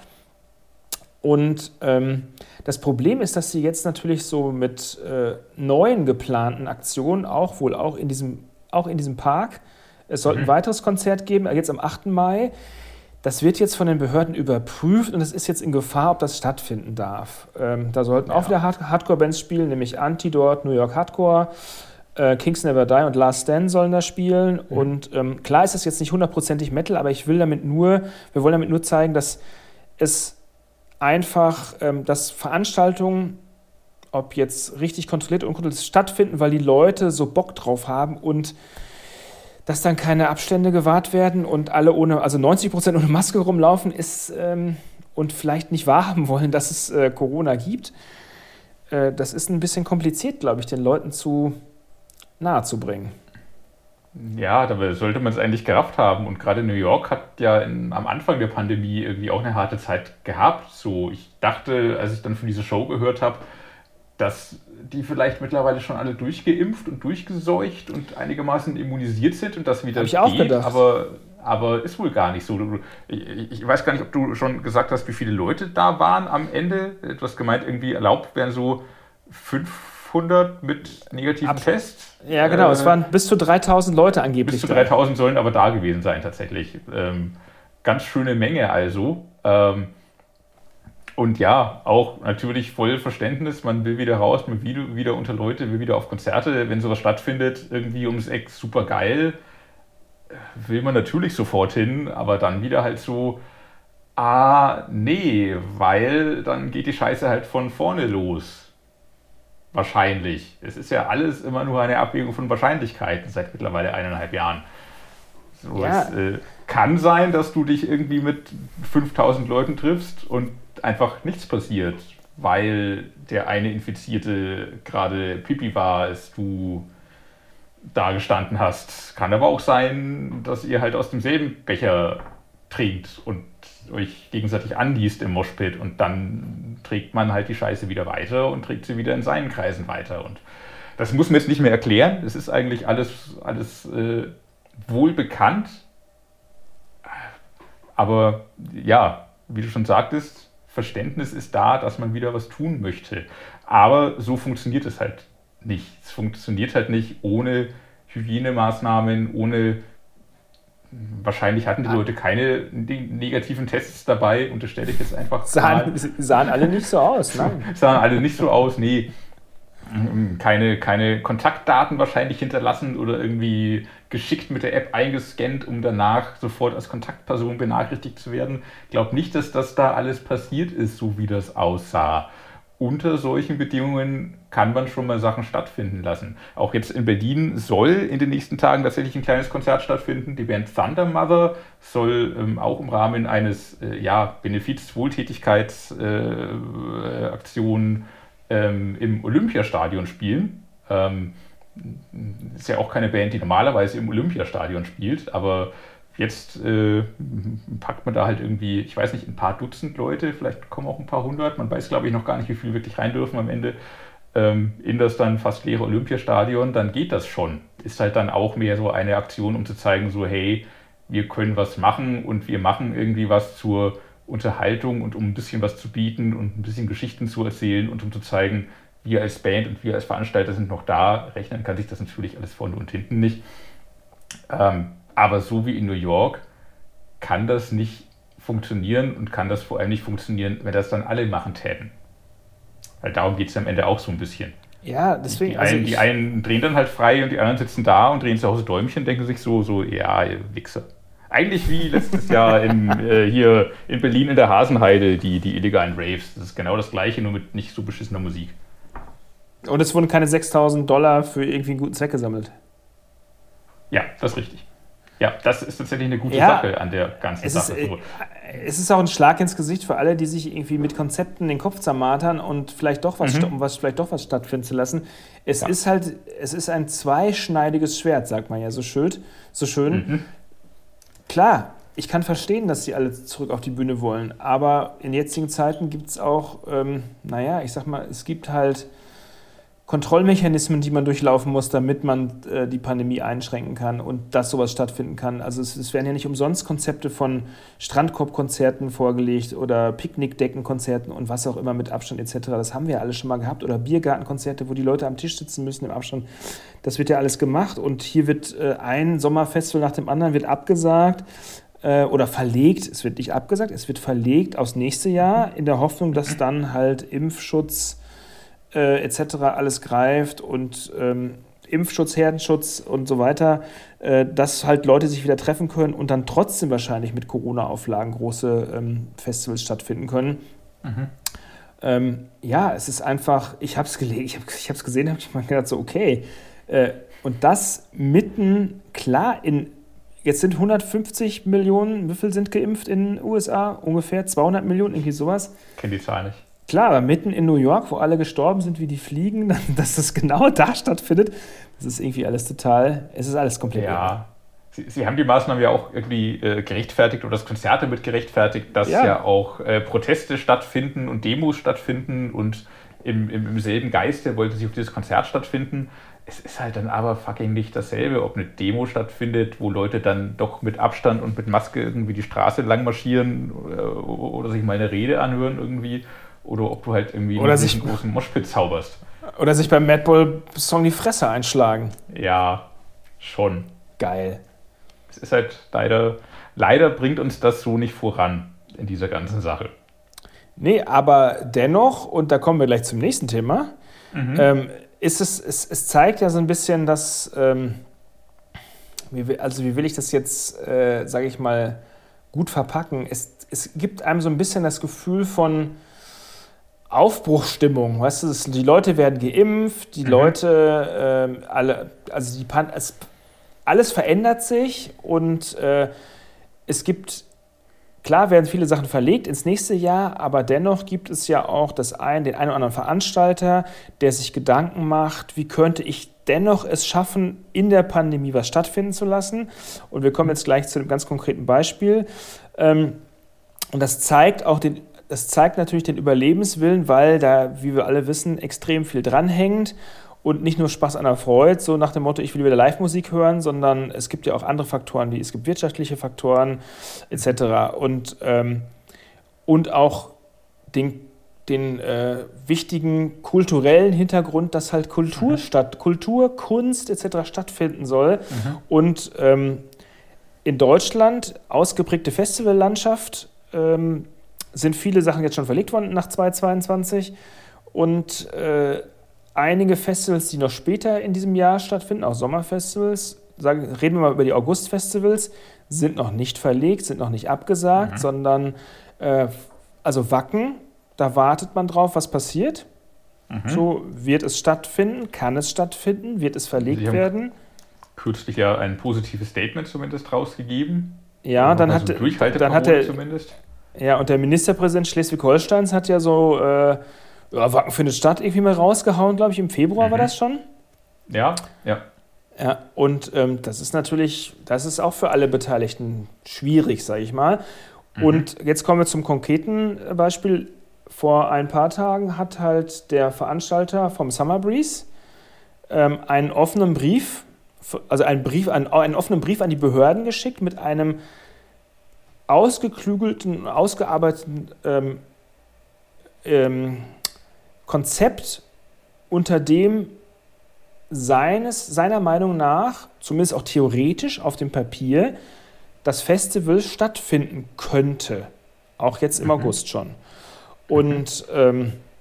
Und das Problem ist, dass sie jetzt natürlich so mit neuen geplanten Aktionen, auch in diesem Park, es soll ein weiteres Konzert geben, jetzt am 8. Mai. Das wird jetzt von den Behörden überprüft und es ist jetzt in Gefahr, ob das stattfinden darf. Da sollten auch wieder Hardcore-Bands spielen, nämlich Antidote, New York Hardcore, Kings Never Die und Last Stand sollen da spielen. Und klar ist das jetzt nicht 100%ig Metal, aber wir wollen damit nur zeigen, dass es einfach, dass Veranstaltungen, ob jetzt richtig kontrolliert oder unkontrolliert, stattfinden, weil die Leute so Bock drauf haben und dass dann keine Abstände gewahrt werden und alle 90% ohne Maske rumlaufen ist und vielleicht nicht wahrhaben wollen, dass es Corona gibt. Das ist ein bisschen kompliziert, glaube ich, den Leuten nahe zu bringen. Ja, dabei sollte man es eigentlich gerafft haben. Und gerade New York hat ja am Anfang der Pandemie irgendwie auch eine harte Zeit gehabt. So, ich dachte, als ich dann von dieser Show gehört habe, dass die vielleicht mittlerweile schon alle durchgeimpft und durchgeseucht und einigermaßen immunisiert sind und das wieder geht. Auch gedacht. Aber ist wohl gar nicht so. Ich weiß gar nicht, ob du schon gesagt hast, wie viele Leute da waren am Ende. Du hast gemeint, irgendwie erlaubt wären so 500 mit negativen Tests. Ja, genau. Es waren bis zu 3.000 Leute angeblich. Bis zu 3.000 sollen aber da gewesen sein tatsächlich. Ganz schöne Menge also. Und ja, auch natürlich voll Verständnis. Man will wieder raus, man will wieder unter Leute, will wieder auf Konzerte. Wenn sowas stattfindet, irgendwie ums Eck, super geil, will man natürlich sofort hin. Aber dann wieder halt so, nee, weil dann geht die Scheiße halt von vorne los. Wahrscheinlich. Es ist ja alles immer nur eine Abwägung von Wahrscheinlichkeiten seit mittlerweile 1,5 Jahren. So, ja. Es kann sein, dass du dich irgendwie mit 5.000 Leuten triffst und einfach nichts passiert, weil der eine Infizierte gerade Pipi war, als du da gestanden hast. Kann aber auch sein, dass ihr halt aus demselben Becher trinkt und euch gegenseitig anliest im Moshpit und dann trägt man halt die Scheiße wieder weiter und trägt sie wieder in seinen Kreisen weiter. Und das muss man jetzt nicht mehr erklären. Es ist eigentlich alles wohl bekannt. Aber ja, wie du schon sagtest, Verständnis ist da, dass man wieder was tun möchte. Aber so funktioniert es halt nicht. Es funktioniert halt nicht ohne Hygienemaßnahmen, wahrscheinlich hatten die Leute keine negativen Tests dabei, unterstelle ich jetzt einfach. Sahen alle nicht so aus, nein. Sahen alle nicht so aus, nee. Keine Kontaktdaten wahrscheinlich hinterlassen oder irgendwie geschickt mit der App eingescannt, um danach sofort als Kontaktperson benachrichtigt zu werden. Ich glaube nicht, dass das da alles passiert ist, so wie das aussah. Unter solchen Bedingungen kann man schon mal Sachen stattfinden lassen. Auch jetzt in Berlin soll in den nächsten Tagen tatsächlich ein kleines Konzert stattfinden. Die Band Thunder Mother soll auch im Rahmen eines Benefiz-Wohltätigkeitsaktion im Olympiastadion spielen. Ist ja auch keine Band, die normalerweise im Olympiastadion spielt, aber jetzt packt man da halt irgendwie, ich weiß nicht, ein paar Dutzend Leute, vielleicht kommen auch ein paar hundert, man weiß, glaube ich, noch gar nicht, wie viele wirklich rein dürfen am Ende, in das dann fast leere Olympiastadion, dann geht das schon. Ist halt dann auch mehr so eine Aktion, um zu zeigen, so hey, wir können was machen und wir machen irgendwie was zur Unterhaltung und um ein bisschen was zu bieten und ein bisschen Geschichten zu erzählen und um zu zeigen, wir als Band und wir als Veranstalter sind noch da. Rechnen kann sich das natürlich alles vorne und hinten nicht. Aber so wie in New York kann das nicht funktionieren und kann das vor allem nicht funktionieren, wenn das dann alle machen täten. Weil darum geht es am Ende auch so ein bisschen. Ja, deswegen. Die einen drehen dann halt frei und die anderen sitzen da und drehen zu Hause Däumchen und denken sich so, ja, ihr Wichser. Eigentlich wie letztes Jahr hier in Berlin in der Hasenheide, die illegalen Raves. Das ist genau das Gleiche, nur mit nicht so beschissener Musik. Und es wurden keine $6.000 für irgendwie einen guten Zweck gesammelt. Ja, das ist richtig. Ja, das ist tatsächlich eine gute Sache an der ganzen Sache. Es ist auch ein Schlag ins Gesicht für alle, die sich irgendwie mit Konzepten den Kopf zermartern und vielleicht doch was stoppen, vielleicht doch was stattfinden zu lassen. Es ist ein zweischneidiges Schwert, sagt man ja so schön. Klar, ich kann verstehen, dass sie alle zurück auf die Bühne wollen, aber in jetzigen Zeiten gibt es auch, ich sag mal, es gibt halt Kontrollmechanismen, die man durchlaufen muss, damit man die Pandemie einschränken kann und dass sowas stattfinden kann. Also es werden ja nicht umsonst Konzepte von Strandkorbkonzerten vorgelegt oder Picknickdeckenkonzerten und was auch immer mit Abstand etc. Das haben wir ja alles schon mal gehabt. Oder Biergartenkonzerte, wo die Leute am Tisch sitzen müssen im Abstand. Das wird ja alles gemacht und hier wird ein Sommerfestival nach dem anderen wird abgesagt oder verlegt. Es wird nicht abgesagt, es wird verlegt aufs nächste Jahr in der Hoffnung, dass dann halt Impfschutz etc. alles greift und Impfschutz, Herdenschutz und so weiter, dass halt Leute sich wieder treffen können und dann trotzdem wahrscheinlich mit Corona-Auflagen große Festivals stattfinden können. Es ist einfach, ich habe es gesehen, habe ich mal gedacht, so okay. Und das mitten, klar, jetzt sind 150 Millionen, wie viel sind geimpft in den USA? Ungefähr 200 Millionen, irgendwie sowas. Ich kenne die Zahl nicht. Klar, aber mitten in New York, wo alle gestorben sind wie die Fliegen, dass das genau da stattfindet, das ist irgendwie alles es ist alles komplett irre. Sie haben die Maßnahmen ja auch irgendwie gerechtfertigt oder das Konzert damit gerechtfertigt, dass ja auch Proteste stattfinden und Demos stattfinden und im selben Geiste wollte sich auf dieses Konzert stattfinden. Es ist halt dann aber fucking nicht dasselbe, ob eine Demo stattfindet, wo Leute dann doch mit Abstand und mit Maske irgendwie die Straße lang marschieren oder sich mal eine Rede anhören irgendwie. Oder ob du halt irgendwie einen großen Moshpit zauberst. Oder sich beim Madball-Song die Fresse einschlagen. Ja, schon. Geil. Es ist halt leider bringt uns das so nicht voran in dieser ganzen Sache. Nee, aber dennoch, und da kommen wir gleich zum nächsten Thema, es zeigt ja so ein bisschen, dass, wie will ich das jetzt, sage ich mal, gut verpacken? Es gibt einem so ein bisschen das Gefühl von Aufbruchsstimmung, weißt du, die Leute werden geimpft, die Leute, alles verändert sich und es gibt, klar werden viele Sachen verlegt ins nächste Jahr, aber dennoch gibt es ja auch den einen oder anderen Veranstalter, der sich Gedanken macht, wie könnte ich dennoch es schaffen, in der Pandemie was stattfinden zu lassen. Und wir kommen jetzt gleich zu einem ganz konkreten Beispiel. Und das zeigt natürlich den Überlebenswillen, weil da, wie wir alle wissen, extrem viel dranhängt und nicht nur Spaß an der Freude, so nach dem Motto, ich will wieder Live-Musik hören, sondern es gibt ja auch andere Faktoren, es gibt wirtschaftliche Faktoren etc. Und auch den wichtigen kulturellen Hintergrund, dass halt Kultur, Kunst etc. stattfinden soll. Und in Deutschland ausgeprägte Festivallandschaft, sind viele Sachen jetzt schon verlegt worden nach 2022 und einige Festivals, die noch später in diesem Jahr stattfinden, auch Sommerfestivals, reden wir mal über die Augustfestivals, sind noch nicht verlegt, sind noch nicht abgesagt, sondern also Wacken, da wartet man drauf, was passiert. So wird es stattfinden, kann es stattfinden, wird es verlegt werden. Kürzlich ja ein positives Statement zumindest rausgegeben. Ja, dann hat er zumindest. Ja, und der Ministerpräsident Schleswig-Holsteins hat ja so Wacken findet statt irgendwie mal rausgehauen, glaube ich, im Februar war das schon. Ja. Ja, und das ist auch für alle Beteiligten schwierig, sage ich mal. Und jetzt kommen wir zum konkreten Beispiel. Vor ein paar Tagen hat halt der Veranstalter vom Summer Breeze einen offenen Brief an die Behörden geschickt mit einem ausgeklügelten, ausgearbeiteten Konzept, unter dem seiner Meinung nach, zumindest auch theoretisch auf dem Papier, das Festival stattfinden könnte. Auch jetzt im August schon. Und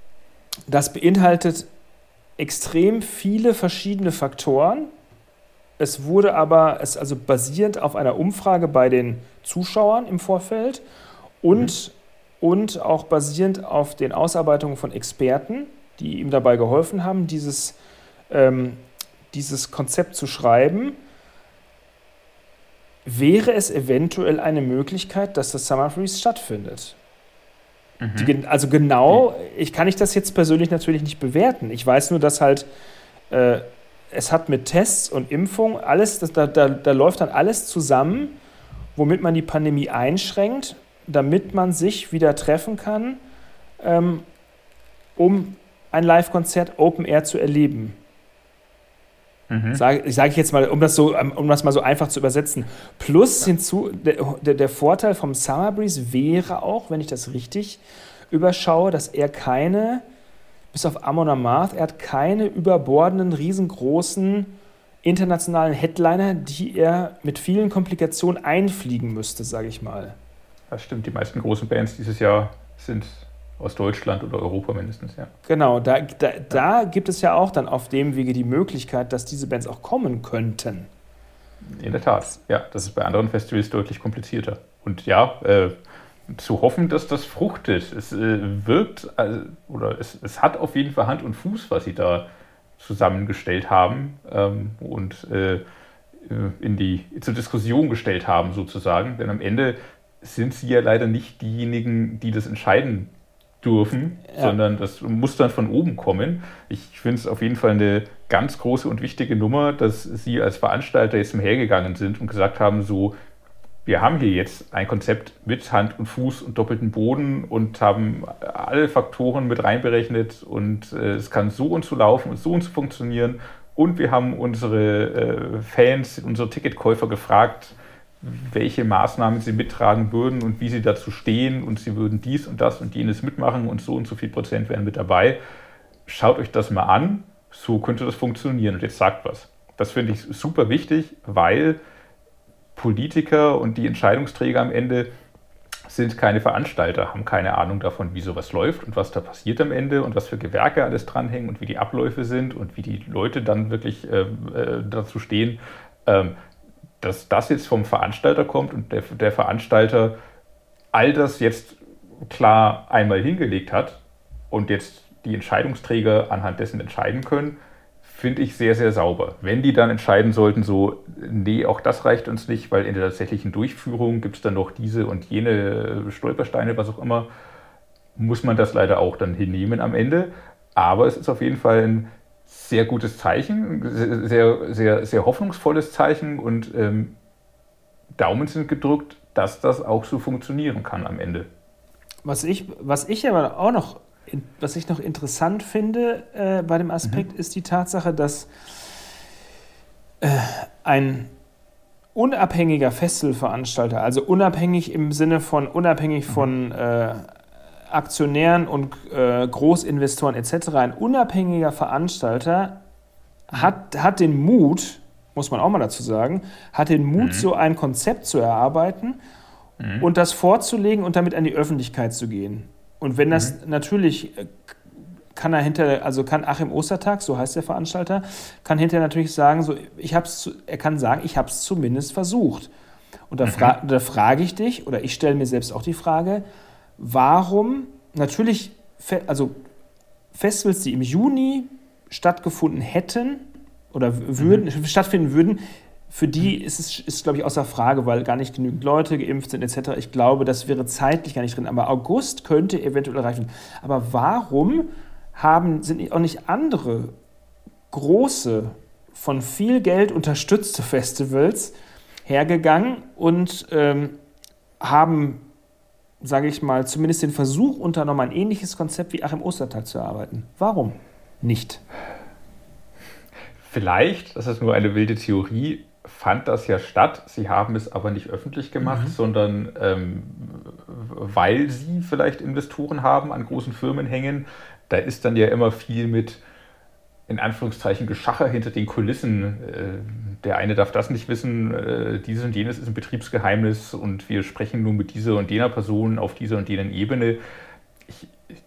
das beinhaltet extrem viele verschiedene Faktoren. Es wurde aber, also basierend auf einer Umfrage bei den Zuschauern im Vorfeld und auch basierend auf den Ausarbeitungen von Experten, die ihm dabei geholfen haben, dieses Konzept zu schreiben, wäre es eventuell eine Möglichkeit, dass das Summer Freeze stattfindet. Also genau, ich kann das jetzt persönlich natürlich nicht bewerten. Ich weiß nur, dass halt es hat mit Tests und Impfung alles, da läuft dann alles zusammen, womit man die Pandemie einschränkt, damit man sich wieder treffen kann, um ein Live-Konzert Open Air zu erleben. Sage ich jetzt mal, um das mal so einfach zu übersetzen. Plus hinzu, der Vorteil vom Summer Breeze wäre auch, wenn ich das richtig überschaue, dass er bis auf Amon Amarth, er hat keine überbordenden, riesengroßen internationalen Headliner, die er mit vielen Komplikationen einfliegen müsste, sage ich mal. Das stimmt, die meisten großen Bands dieses Jahr sind aus Deutschland oder Europa mindestens, ja. Genau, da gibt es ja auch dann auf dem Wege die Möglichkeit, dass diese Bands auch kommen könnten. In der Tat, ja, das ist bei anderen Festivals deutlich komplizierter. Und ja, zu hoffen, dass das fruchtet. Es wirkt, es hat auf jeden Fall Hand und Fuß, was sie da zusammengestellt haben und zur Diskussion gestellt haben sozusagen. Denn am Ende sind sie ja leider nicht diejenigen, die das entscheiden dürfen, sondern das muss dann von oben kommen. Ich finde es auf jeden Fall eine ganz große und wichtige Nummer, dass Sie als Veranstalter jetzt hergegangen sind und gesagt haben, so, wir haben hier jetzt ein Konzept mit Hand und Fuß und doppelten Boden und haben alle Faktoren mit reinberechnet und es kann so und so laufen und so funktionieren und wir haben unsere Fans, unsere Ticketkäufer gefragt, welche Maßnahmen sie mittragen würden und wie sie dazu stehen und sie würden dies und das und jenes mitmachen und so viel Prozent wären mit dabei. Schaut euch das mal an, so könnte das funktionieren und jetzt sagt was. Das finde ich super wichtig, weil Politiker und die Entscheidungsträger am Ende sind keine Veranstalter, haben keine Ahnung davon, wie sowas läuft und was da passiert am Ende und was für Gewerke alles dranhängen und wie die Abläufe sind und wie die Leute dann wirklich dazu stehen. Dass das jetzt vom Veranstalter kommt und der Veranstalter all das jetzt klar einmal hingelegt hat und jetzt die Entscheidungsträger anhand dessen entscheiden können, finde ich sehr, sehr sauber. Wenn die dann entscheiden sollten, so, nee, auch das reicht uns nicht, weil in der tatsächlichen Durchführung gibt es dann noch diese und jene Stolpersteine, was auch immer, muss man das leider auch dann hinnehmen am Ende. Aber es ist auf jeden Fall ein sehr gutes Zeichen, sehr, sehr, sehr hoffnungsvolles Zeichen und Daumen sind gedrückt, dass das auch so funktionieren kann am Ende. Was ich aber auch noch interessant finde bei dem Aspekt, ist die Tatsache, dass ein unabhängiger Festivalveranstalter, also unabhängig im Sinne von Aktionären und Großinvestoren etc., ein unabhängiger Veranstalter hat den Mut, muss man auch mal dazu sagen, so ein Konzept zu erarbeiten und das vorzulegen und damit an die Öffentlichkeit zu gehen. Und wenn das natürlich, kann Achim Ostertag, so heißt der Veranstalter, kann hinterher natürlich sagen, so, ich habe es zumindest versucht. Und da frage ich dich, oder ich stelle mir selbst auch die Frage, warum natürlich, Festivals, die im Juni stattgefunden hätten oder stattfinden würden, für die ist glaube ich, außer Frage, weil gar nicht genügend Leute geimpft sind etc. Ich glaube, das wäre zeitlich gar nicht drin. Aber August könnte eventuell erreichen. Aber warum sind auch nicht andere große, von viel Geld unterstützte Festivals hergegangen und haben, sage ich mal, zumindest den Versuch unternommen, ein ähnliches Konzept wie Achim Ostertag zu erarbeiten? Warum nicht? Vielleicht, das ist nur eine wilde Theorie, fand das ja statt. Sie haben es aber nicht öffentlich gemacht, sondern weil sie vielleicht Investoren haben, an großen Firmen hängen. Da ist dann ja immer viel mit, in Anführungszeichen, Geschacher hinter den Kulissen. Der eine darf das nicht wissen, dieses und jenes ist ein Betriebsgeheimnis und wir sprechen nur mit dieser und jener Person auf dieser und jener Ebene.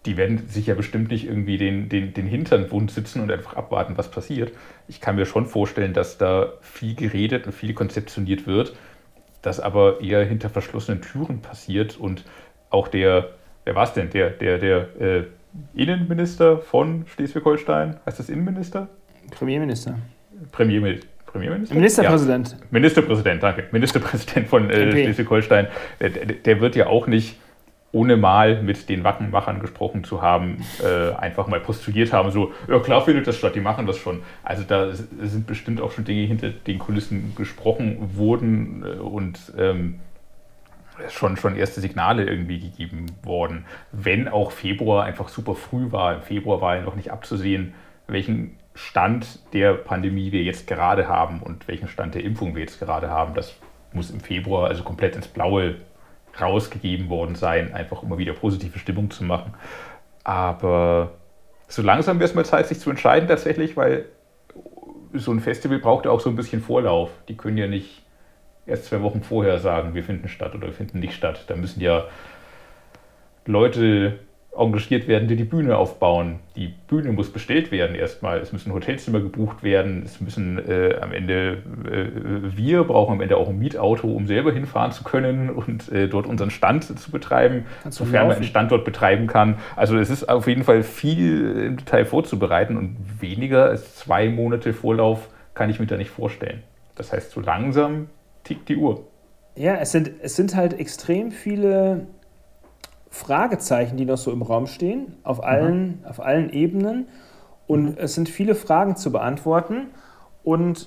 die werden sich ja bestimmt nicht irgendwie den Hintern wund sitzen und einfach abwarten, was passiert. Ich kann mir schon vorstellen, dass da viel geredet und viel konzeptioniert wird, das aber eher hinter verschlossenen Türen passiert und auch wer war es denn? Der Innenminister von Schleswig-Holstein, heißt das Innenminister? Premierminister. Premierminister? Ministerpräsident. Ja, Ministerpräsident, danke. Ministerpräsident von Schleswig-Holstein. Der wird ja auch nicht, ohne mal mit den Wackenmachern gesprochen zu haben, einfach mal postuliert haben, so, ja klar findet das statt, die machen das schon. Also da sind bestimmt auch schon Dinge hinter den Kulissen gesprochen worden und schon erste Signale irgendwie gegeben worden. Wenn auch Februar einfach super früh war. Im Februar war ja noch nicht abzusehen, welchen Stand der Pandemie wir jetzt gerade haben und welchen Stand der Impfung wir jetzt gerade haben. Das muss im Februar also komplett ins Blaue rausgegeben worden sein, einfach immer wieder positive Stimmung zu machen. Aber so langsam wäre es mal Zeit, sich zu entscheiden tatsächlich, weil so ein Festival braucht ja auch so ein bisschen Vorlauf. Die können ja nicht erst 2 Wochen vorher sagen, wir finden statt oder wir finden nicht statt. Da müssen ja Leute engagiert werden, die Bühne aufbauen. Die Bühne muss bestellt werden erstmal. Es müssen Hotelzimmer gebucht werden. Es müssen wir brauchen am Ende auch ein Mietauto, um selber hinfahren zu können und dort unseren Stand zu betreiben, sofern man einen Stand dort betreiben kann. Also es ist auf jeden Fall viel im Detail vorzubereiten und weniger als 2 Monate Vorlauf kann ich mir da nicht vorstellen. Das heißt, so langsam tickt die Uhr. Ja, es sind halt extrem viele Fragezeichen, die noch so im Raum stehen, auf allen Ebenen. Und es sind viele Fragen zu beantworten. Und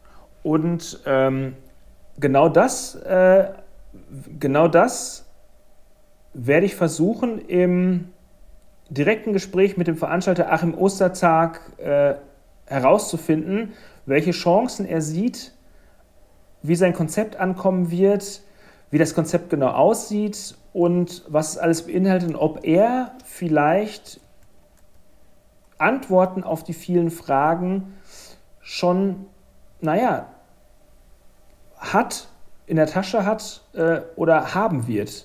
genau das werde ich versuchen, im direkten Gespräch mit dem Veranstalter Achim Ostertag herauszufinden, welche Chancen er sieht, wie sein Konzept ankommen wird, wie das Konzept genau aussieht und was es alles beinhaltet und ob er vielleicht Antworten auf die vielen Fragen schon, in der Tasche hat oder haben wird.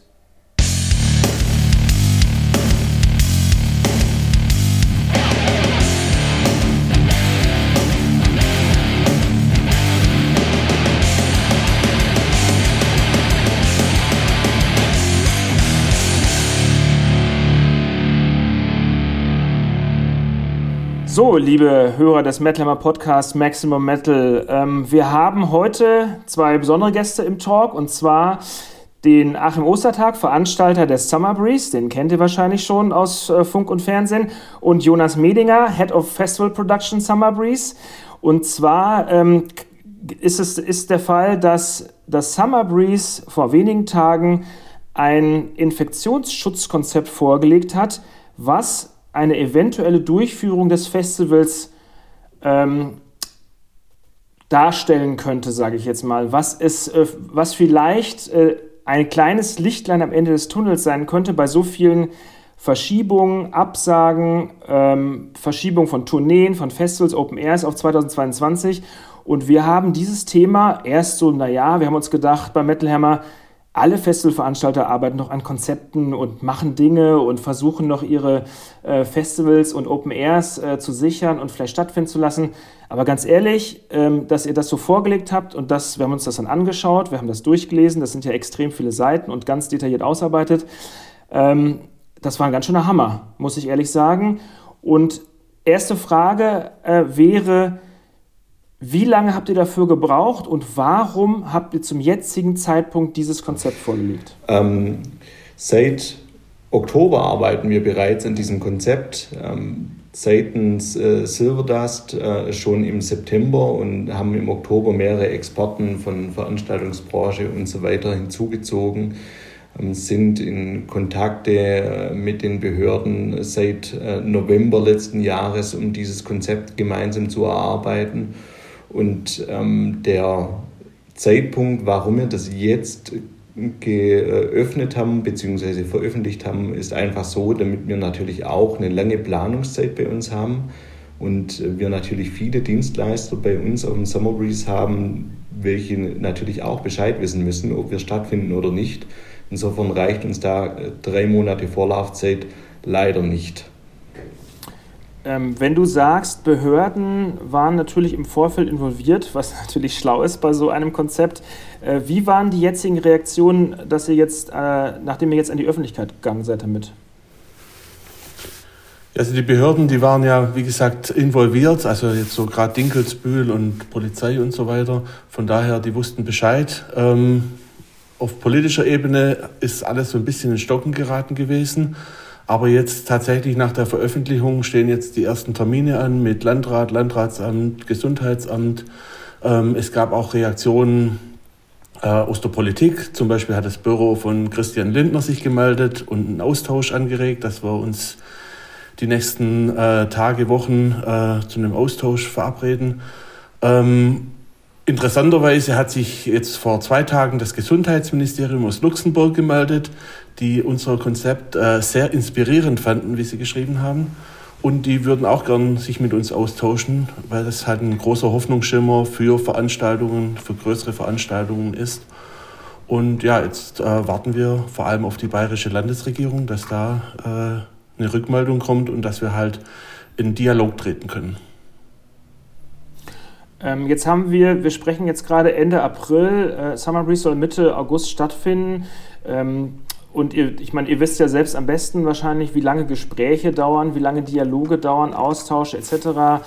So, liebe Hörer des Metal Hammer Podcasts Maximum Metal, wir haben heute 2 besondere Gäste im Talk, und zwar den Achim Ostertag, Veranstalter des Summer Breeze, den kennt ihr wahrscheinlich schon aus Funk und Fernsehen, und Jonas Medinger, Head of Festival Production Summer Breeze. Und zwar ist der Fall, dass das Summer Breeze vor wenigen Tagen ein Infektionsschutzkonzept vorgelegt hat, was eine eventuelle Durchführung des Festivals darstellen könnte, sage ich jetzt mal, was vielleicht ein kleines Lichtlein am Ende des Tunnels sein könnte bei so vielen Verschiebungen, Absagen, Verschiebung von Tourneen, von Festivals, Open Airs auf 2022. Und wir haben dieses Thema erst so, wir haben uns gedacht bei Metal Hammer, alle Festivalveranstalter arbeiten noch an Konzepten und machen Dinge und versuchen noch ihre Festivals und Open Airs zu sichern und vielleicht stattfinden zu lassen. Aber ganz ehrlich, dass ihr das so vorgelegt habt und wir haben uns das dann angeschaut, wir haben das durchgelesen, das sind ja extrem viele Seiten und ganz detailliert ausarbeitet. Das war ein ganz schöner Hammer, muss ich ehrlich sagen. Und erste Frage wäre: Wie lange habt ihr dafür gebraucht und warum habt ihr zum jetzigen Zeitpunkt dieses Konzept vorgelegt? Seit Oktober arbeiten wir bereits an diesem Konzept. Seitens Silverdust schon im September und haben im Oktober mehrere Experten von Veranstaltungsbranche und so weiter hinzugezogen. Sind in Kontakte mit den Behörden seit November letzten Jahres, um dieses Konzept gemeinsam zu erarbeiten. Und der Zeitpunkt, warum wir das jetzt geöffnet haben bzw. veröffentlicht haben, ist einfach so, damit wir natürlich auch eine lange Planungszeit bei uns haben und wir natürlich viele Dienstleister bei uns auf dem Summer Breeze haben, welche natürlich auch Bescheid wissen müssen, ob wir stattfinden oder nicht. Insofern reicht uns da 3 Monate Vorlaufzeit, leider nicht. Wenn du sagst, Behörden waren natürlich im Vorfeld involviert, was natürlich schlau ist bei so einem Konzept, wie waren die jetzigen Reaktionen, dass ihr jetzt, nachdem ihr jetzt an die Öffentlichkeit gegangen seid damit? Also die Behörden, die waren ja, wie gesagt, involviert, also jetzt so gerade Dinkelsbühl und Polizei und so weiter. Von daher, die wussten Bescheid. Auf politischer Ebene ist alles so ein bisschen in Stocken geraten gewesen. Aber jetzt tatsächlich nach der Veröffentlichung stehen jetzt die ersten Termine an mit Landrat, Landratsamt, Gesundheitsamt. Es gab auch Reaktionen aus der Politik. Zum Beispiel hat das Büro von Christian Lindner sich gemeldet und einen Austausch angeregt, dass wir uns die nächsten Tage, Wochen zu einem Austausch verabreden. Interessanterweise hat sich jetzt vor 2 Tagen das Gesundheitsministerium aus Luxemburg gemeldet, die unser Konzept sehr inspirierend fanden, wie sie geschrieben haben. Und die würden auch gern sich mit uns austauschen, weil das halt ein großer Hoffnungsschimmer für Veranstaltungen, für größere Veranstaltungen ist. Und ja, jetzt warten wir vor allem auf die bayerische Landesregierung, dass da eine Rückmeldung kommt und dass wir halt in Dialog treten können. Jetzt haben wir sprechen jetzt gerade Ende April, Summer Breeze soll Mitte August stattfinden. Und ihr wisst ja selbst am besten wahrscheinlich, wie lange Gespräche dauern, wie lange Dialoge dauern, Austausch etc.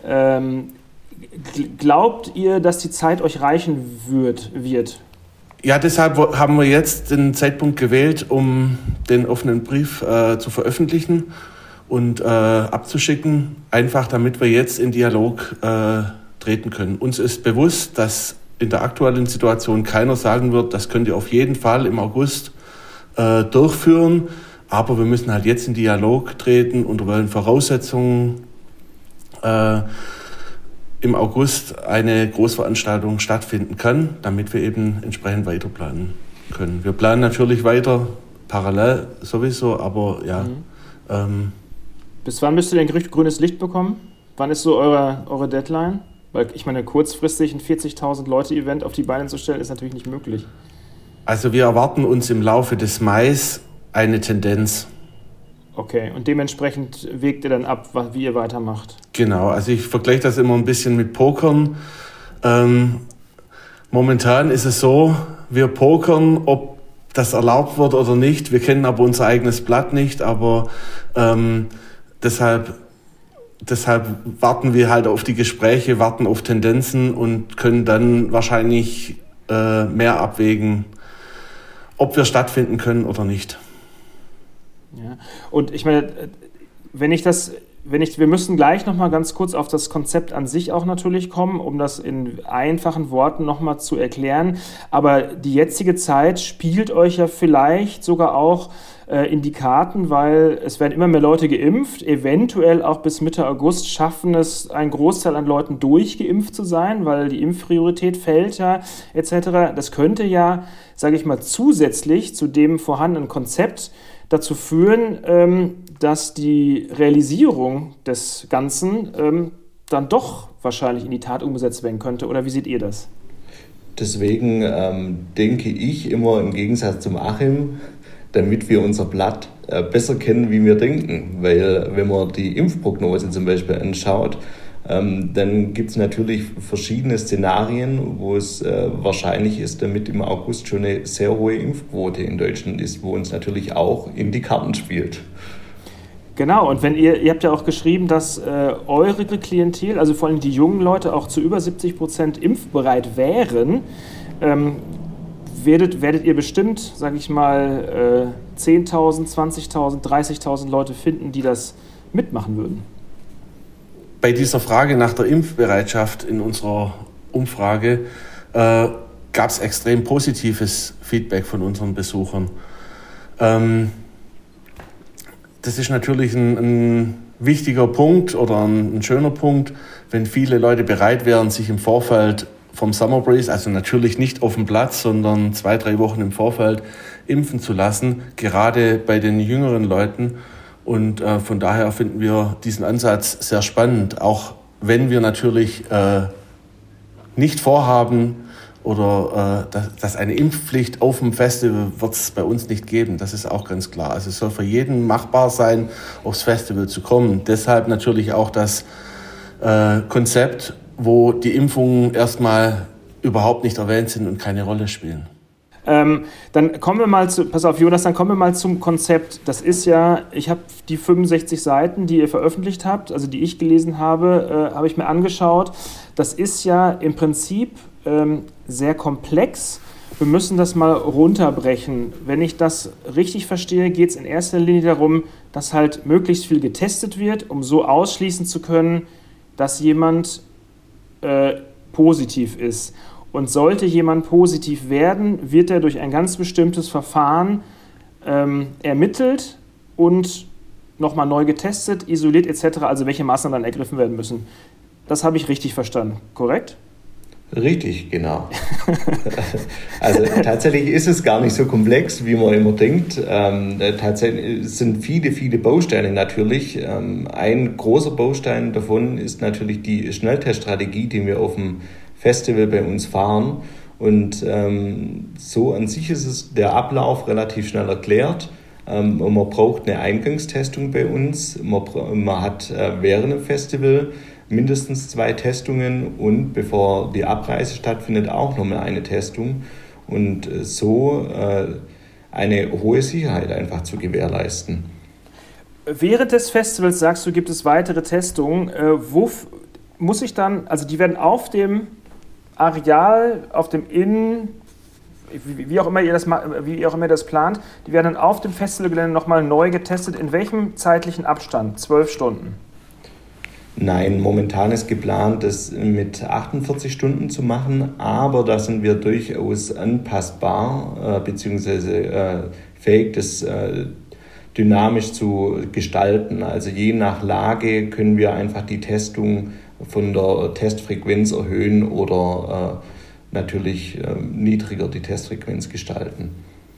Glaubt ihr, dass die Zeit euch reichen wird? Ja, deshalb haben wir jetzt den Zeitpunkt gewählt, um den offenen Brief zu veröffentlichen und abzuschicken, einfach damit wir jetzt in Dialog treten können. Uns ist bewusst, dass in der aktuellen Situation keiner sagen wird, das könnt ihr auf jeden Fall im August durchführen, aber wir müssen halt jetzt in Dialog treten, unter welchen Voraussetzungen im August eine Großveranstaltung stattfinden kann, damit wir eben entsprechend weiterplanen können. Wir planen natürlich weiter, parallel sowieso, aber ja. Bis wann müsst ihr denn grünes Licht bekommen? Wann ist so eure Deadline? Weil ich meine, kurzfristig ein 40.000 Leute-Event auf die Beine zu stellen, ist natürlich nicht möglich. Also wir erwarten uns im Laufe des Mais eine Tendenz. Okay, und dementsprechend wägt ihr dann ab, wie ihr weitermacht? Genau, also ich vergleiche das immer ein bisschen mit Pokern. Momentan ist es so, wir pokern, ob das erlaubt wird oder nicht. Wir kennen aber unser eigenes Blatt nicht, aber deshalb warten wir halt auf die Gespräche, warten auf Tendenzen und können dann wahrscheinlich mehr abwägen, ob wir stattfinden können oder nicht. Ja. Und ich meine, wir müssen gleich nochmal ganz kurz auf das Konzept an sich auch natürlich kommen, um das in einfachen Worten nochmal zu erklären. Aber die jetzige Zeit spielt euch ja vielleicht sogar auch in die Karten, weil es werden immer mehr Leute geimpft. Eventuell auch bis Mitte August schaffen es ein Großteil an Leuten durchgeimpft zu sein, weil die Impfpriorität fällt ja etc. Das könnte ja, sage ich mal, zusätzlich zu dem vorhandenen Konzept dazu führen, dass die Realisierung des Ganzen dann doch wahrscheinlich in die Tat umgesetzt werden könnte. Oder wie seht ihr das? Deswegen denke ich immer im Gegensatz zum Achim, damit wir unser Blatt besser kennen, wie wir denken. Weil wenn man die Impfprognose zum Beispiel anschaut, dann gibt es natürlich verschiedene Szenarien, wo es wahrscheinlich ist, damit im August schon eine sehr hohe Impfquote in Deutschland ist, wo uns natürlich auch in die Karten spielt. Genau, und wenn ihr habt ja auch geschrieben, dass eure Klientel, also vor allem die jungen Leute, auch zu über 70% impfbereit wären, werdet ihr bestimmt, sage ich mal, 10.000, 20.000, 30.000 Leute finden, die das mitmachen würden. Bei dieser Frage nach der Impfbereitschaft in unserer Umfrage gab es extrem positives Feedback von unseren Besuchern. Das ist natürlich ein wichtiger Punkt oder ein schöner Punkt, wenn viele Leute bereit wären, sich im Vorfeld vom Summer Breeze, also natürlich nicht auf dem Platz, sondern 2-3 Wochen im Vorfeld impfen zu lassen, gerade bei den jüngeren Leuten. Und von daher finden wir diesen Ansatz sehr spannend, auch wenn wir natürlich nicht vorhaben, oder dass eine Impfpflicht auf dem Festival wird es bei uns nicht geben. Das ist auch ganz klar. Also es soll für jeden machbar sein, aufs Festival zu kommen. Deshalb natürlich auch das Konzept, wo die Impfungen erstmal überhaupt nicht erwähnt sind und keine Rolle spielen. Dann kommen wir mal pass auf, Jonas, dann kommen wir mal zum Konzept. Das ist ja, ich habe die 65 Seiten, die ihr veröffentlicht habt, also die ich gelesen habe, habe ich mir angeschaut. Das ist ja im Prinzip sehr komplex. Wir müssen das mal runterbrechen. Wenn ich das richtig verstehe, geht es in erster Linie darum, dass halt möglichst viel getestet wird, um so ausschließen zu können, dass jemand positiv ist. Und sollte jemand positiv werden, wird er durch ein ganz bestimmtes Verfahren ermittelt und nochmal neu getestet, isoliert etc., also welche Maßnahmen dann ergriffen werden müssen. Das habe ich richtig verstanden, korrekt? Richtig, genau. Also tatsächlich ist es gar nicht so komplex, wie man immer denkt. Tatsächlich sind viele Bausteine natürlich. Ein großer Baustein davon ist natürlich die Schnellteststrategie, die wir auf dem Festival bei uns fahren. Und so an sich ist es der Ablauf relativ schnell erklärt. Man braucht eine Eingangstestung bei uns. Man hat während dem Festival mindestens 2 Testungen und bevor die Abreise stattfindet auch nochmal eine Testung und so eine hohe Sicherheit einfach zu gewährleisten. Während des Festivals, sagst du, gibt es weitere Testungen. Wo muss ich dann, also die werden auf dem Areal, auf dem Innen, wie auch immer ihr das plant, die werden dann auf dem Festivalgelände nochmal neu getestet. In welchem zeitlichen Abstand? 12 Stunden? Nein, momentan ist geplant, das mit 48 Stunden zu machen, aber da sind wir durchaus anpassbar bzw. fähig, das dynamisch zu gestalten. Also je nach Lage können wir einfach die Testung von der Testfrequenz erhöhen oder natürlich niedriger die Testfrequenz gestalten.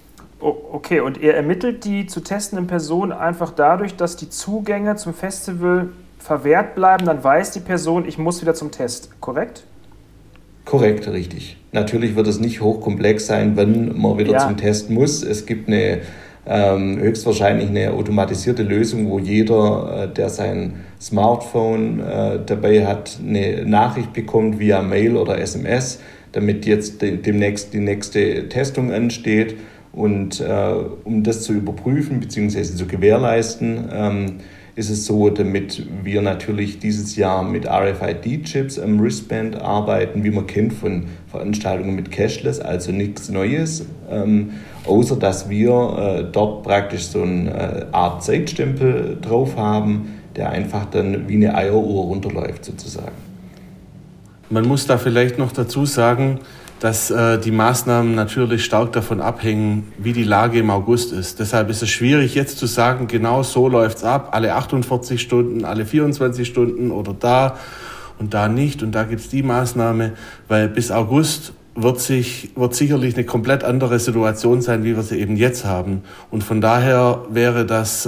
Okay, und ihr ermittelt die zu testenden Personen einfach dadurch, dass die Zugänge zum Festival verwehrt bleiben, dann weiß die Person, ich muss wieder zum Test, korrekt? Korrekt, richtig. Natürlich wird es nicht hochkomplex sein, wenn man wieder zum Test muss. Es gibt höchstwahrscheinlich eine automatisierte Lösung, wo jeder, der sein Smartphone dabei hat, eine Nachricht bekommt via Mail oder SMS, damit jetzt demnächst die nächste Testung ansteht. Und um das zu überprüfen bzw. zu gewährleisten, ist es so, damit wir natürlich dieses Jahr mit RFID-Chips am Wristband arbeiten, wie man kennt von Veranstaltungen mit Cashless, also nichts Neues, außer dass wir dort praktisch so eine Art Zeitstempel drauf haben, der einfach dann wie eine Eieruhr runterläuft sozusagen. Man muss da vielleicht noch dazu sagen, dass die Maßnahmen natürlich stark davon abhängen, wie die Lage im August ist. Deshalb ist es schwierig, jetzt zu sagen, genau so läuft's ab, alle 48 Stunden, alle 24 Stunden oder da und da nicht und da gibt's die Maßnahme, weil bis August wird sicherlich eine komplett andere Situation sein, wie wir sie eben jetzt haben. Und von daher wäre das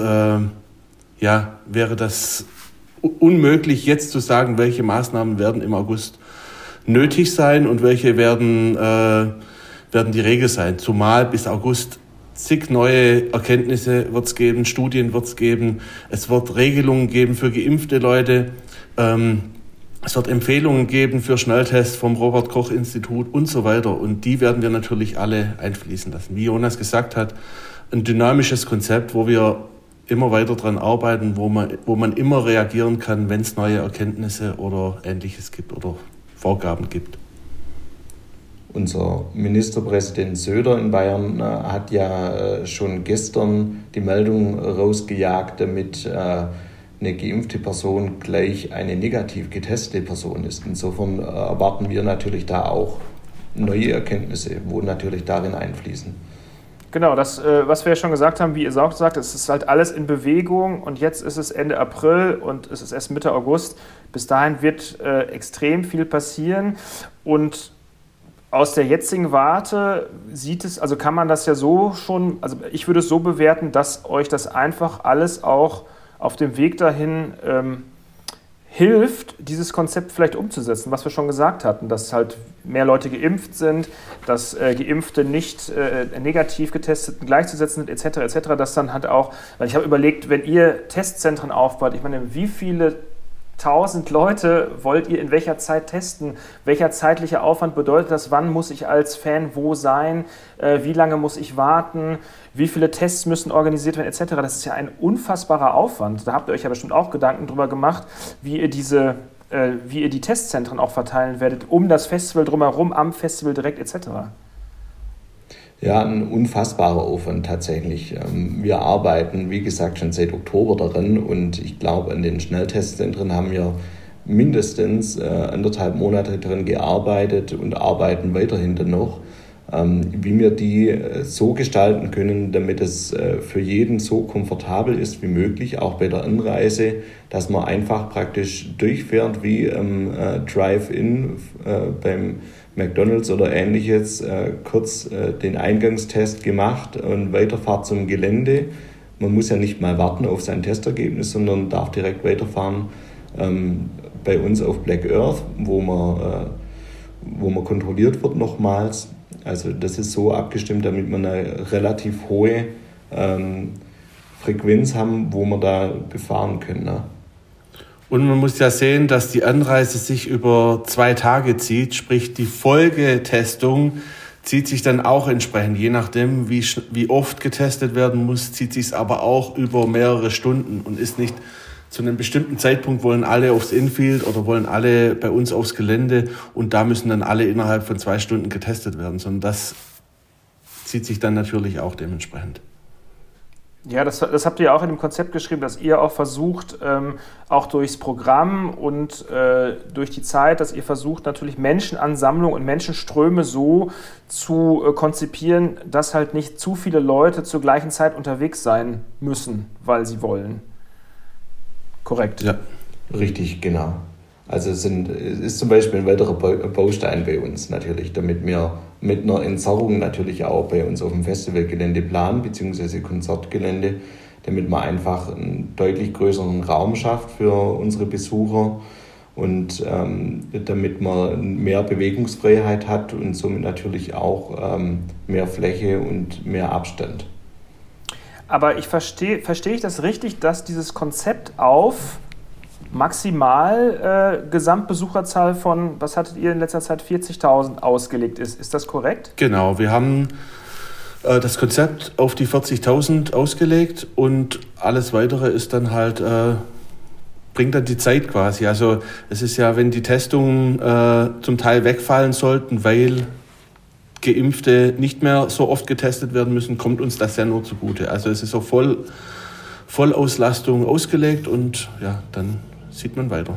unmöglich, jetzt zu sagen, welche Maßnahmen werden im August nötig sein und welche werden die Regel sein. Zumal bis August zig neue Erkenntnisse wird es geben, Studien wird es geben, es wird Regelungen geben für geimpfte Leute, es wird Empfehlungen geben für Schnelltests vom Robert-Koch-Institut und so weiter. Und die werden wir natürlich alle einfließen lassen. Wie Jonas gesagt hat, ein dynamisches Konzept, wo wir immer weiter dran arbeiten, wo man immer reagieren kann, wenn es neue Erkenntnisse oder Ähnliches gibt oder Vorgaben gibt. Unser Ministerpräsident Söder in Bayern hat ja schon gestern die Meldung rausgejagt, damit eine geimpfte Person gleich eine negativ getestete Person ist. Insofern erwarten wir natürlich da auch neue Erkenntnisse, wo natürlich darin einfließen. Genau, das, was wir ja schon gesagt haben, wie ihr es auch gesagt habt, es ist halt alles in Bewegung und jetzt ist es Ende April und es ist erst Mitte August. Bis dahin wird extrem viel passieren und aus der jetzigen Warte kann man das ja so schon, also ich würde es so bewerten, dass euch das einfach alles auch auf dem Weg dahin hilft, dieses Konzept vielleicht umzusetzen, was wir schon gesagt hatten, dass halt mehr Leute geimpft sind, dass Geimpfte nicht negativ Getesteten gleichzusetzen sind, etc., dass dann halt auch, weil ich habe überlegt, wenn ihr Testzentren aufbaut, ich meine, wie viele 1000 Leute wollt ihr in welcher Zeit testen? Welcher zeitliche Aufwand bedeutet das? Wann muss ich als Fan wo sein? Wie lange muss ich warten? Wie viele Tests müssen organisiert werden, etc.? Das ist ja ein unfassbarer Aufwand. Da habt ihr euch ja bestimmt auch Gedanken drüber gemacht, wie ihr die Testzentren auch verteilen werdet, um das Festival drumherum, am Festival direkt, etc. Ja, ein unfassbarer Aufwand tatsächlich. Wir arbeiten, wie gesagt, schon seit Oktober daran und ich glaube, an den Schnelltestzentren haben wir mindestens 1,5 Monate daran gearbeitet und arbeiten weiterhin dann noch, wie wir die so gestalten können, damit es für jeden so komfortabel ist wie möglich, auch bei der Anreise, dass man einfach praktisch durchfährt wie Drive-In beim McDonald's oder ähnliches, kurz den Eingangstest gemacht und weiterfahrt zum Gelände. Man muss ja nicht mal warten auf sein Testergebnis, sondern darf direkt weiterfahren bei uns auf Black Earth, wo man kontrolliert wird nochmals. Also das ist so abgestimmt, damit wir eine relativ hohe Frequenz haben, wo wir da befahren können. Ne? Und man muss ja sehen, dass die Anreise sich über 2 Tage zieht, sprich die Folgetestung zieht sich dann auch entsprechend, je nachdem wie oft getestet werden muss, zieht sich es aber auch über mehrere Stunden und ist nicht zu einem bestimmten Zeitpunkt wollen alle aufs Infield oder wollen alle bei uns aufs Gelände und da müssen dann alle innerhalb von 2 Stunden getestet werden, sondern das zieht sich dann natürlich auch dementsprechend. Ja, das habt ihr ja auch in dem Konzept geschrieben, dass ihr auch versucht, auch durchs Programm und durch die Zeit, dass ihr versucht, natürlich Menschenansammlung und Menschenströme so zu konzipieren, dass halt nicht zu viele Leute zur gleichen Zeit unterwegs sein müssen, weil sie wollen. Korrekt. Ja, richtig, genau. Also es ist zum Beispiel ein weiterer Baustein bei uns natürlich, damit wir mit einer Entzerrung natürlich auch bei uns auf dem Festivalgelände planen, beziehungsweise Konzertgelände, damit man einfach einen deutlich größeren Raum schafft für unsere Besucher und damit man mehr Bewegungsfreiheit hat und somit natürlich auch mehr Fläche und mehr Abstand. Aber verstehe ich das richtig, dass dieses Konzept auf maximal Gesamtbesucherzahl von, was hattet ihr in letzter Zeit, 40.000 ausgelegt ist? Ist das korrekt? Genau, wir haben das Konzept auf die 40.000 ausgelegt und alles Weitere ist dann halt, bringt dann die Zeit quasi. Also es ist ja, wenn die Testungen zum Teil wegfallen sollten, weil Geimpfte nicht mehr so oft getestet werden müssen, kommt uns das ja nur zugute. Also es ist auf Vollauslastung ausgelegt und ja, dann sieht man weiter.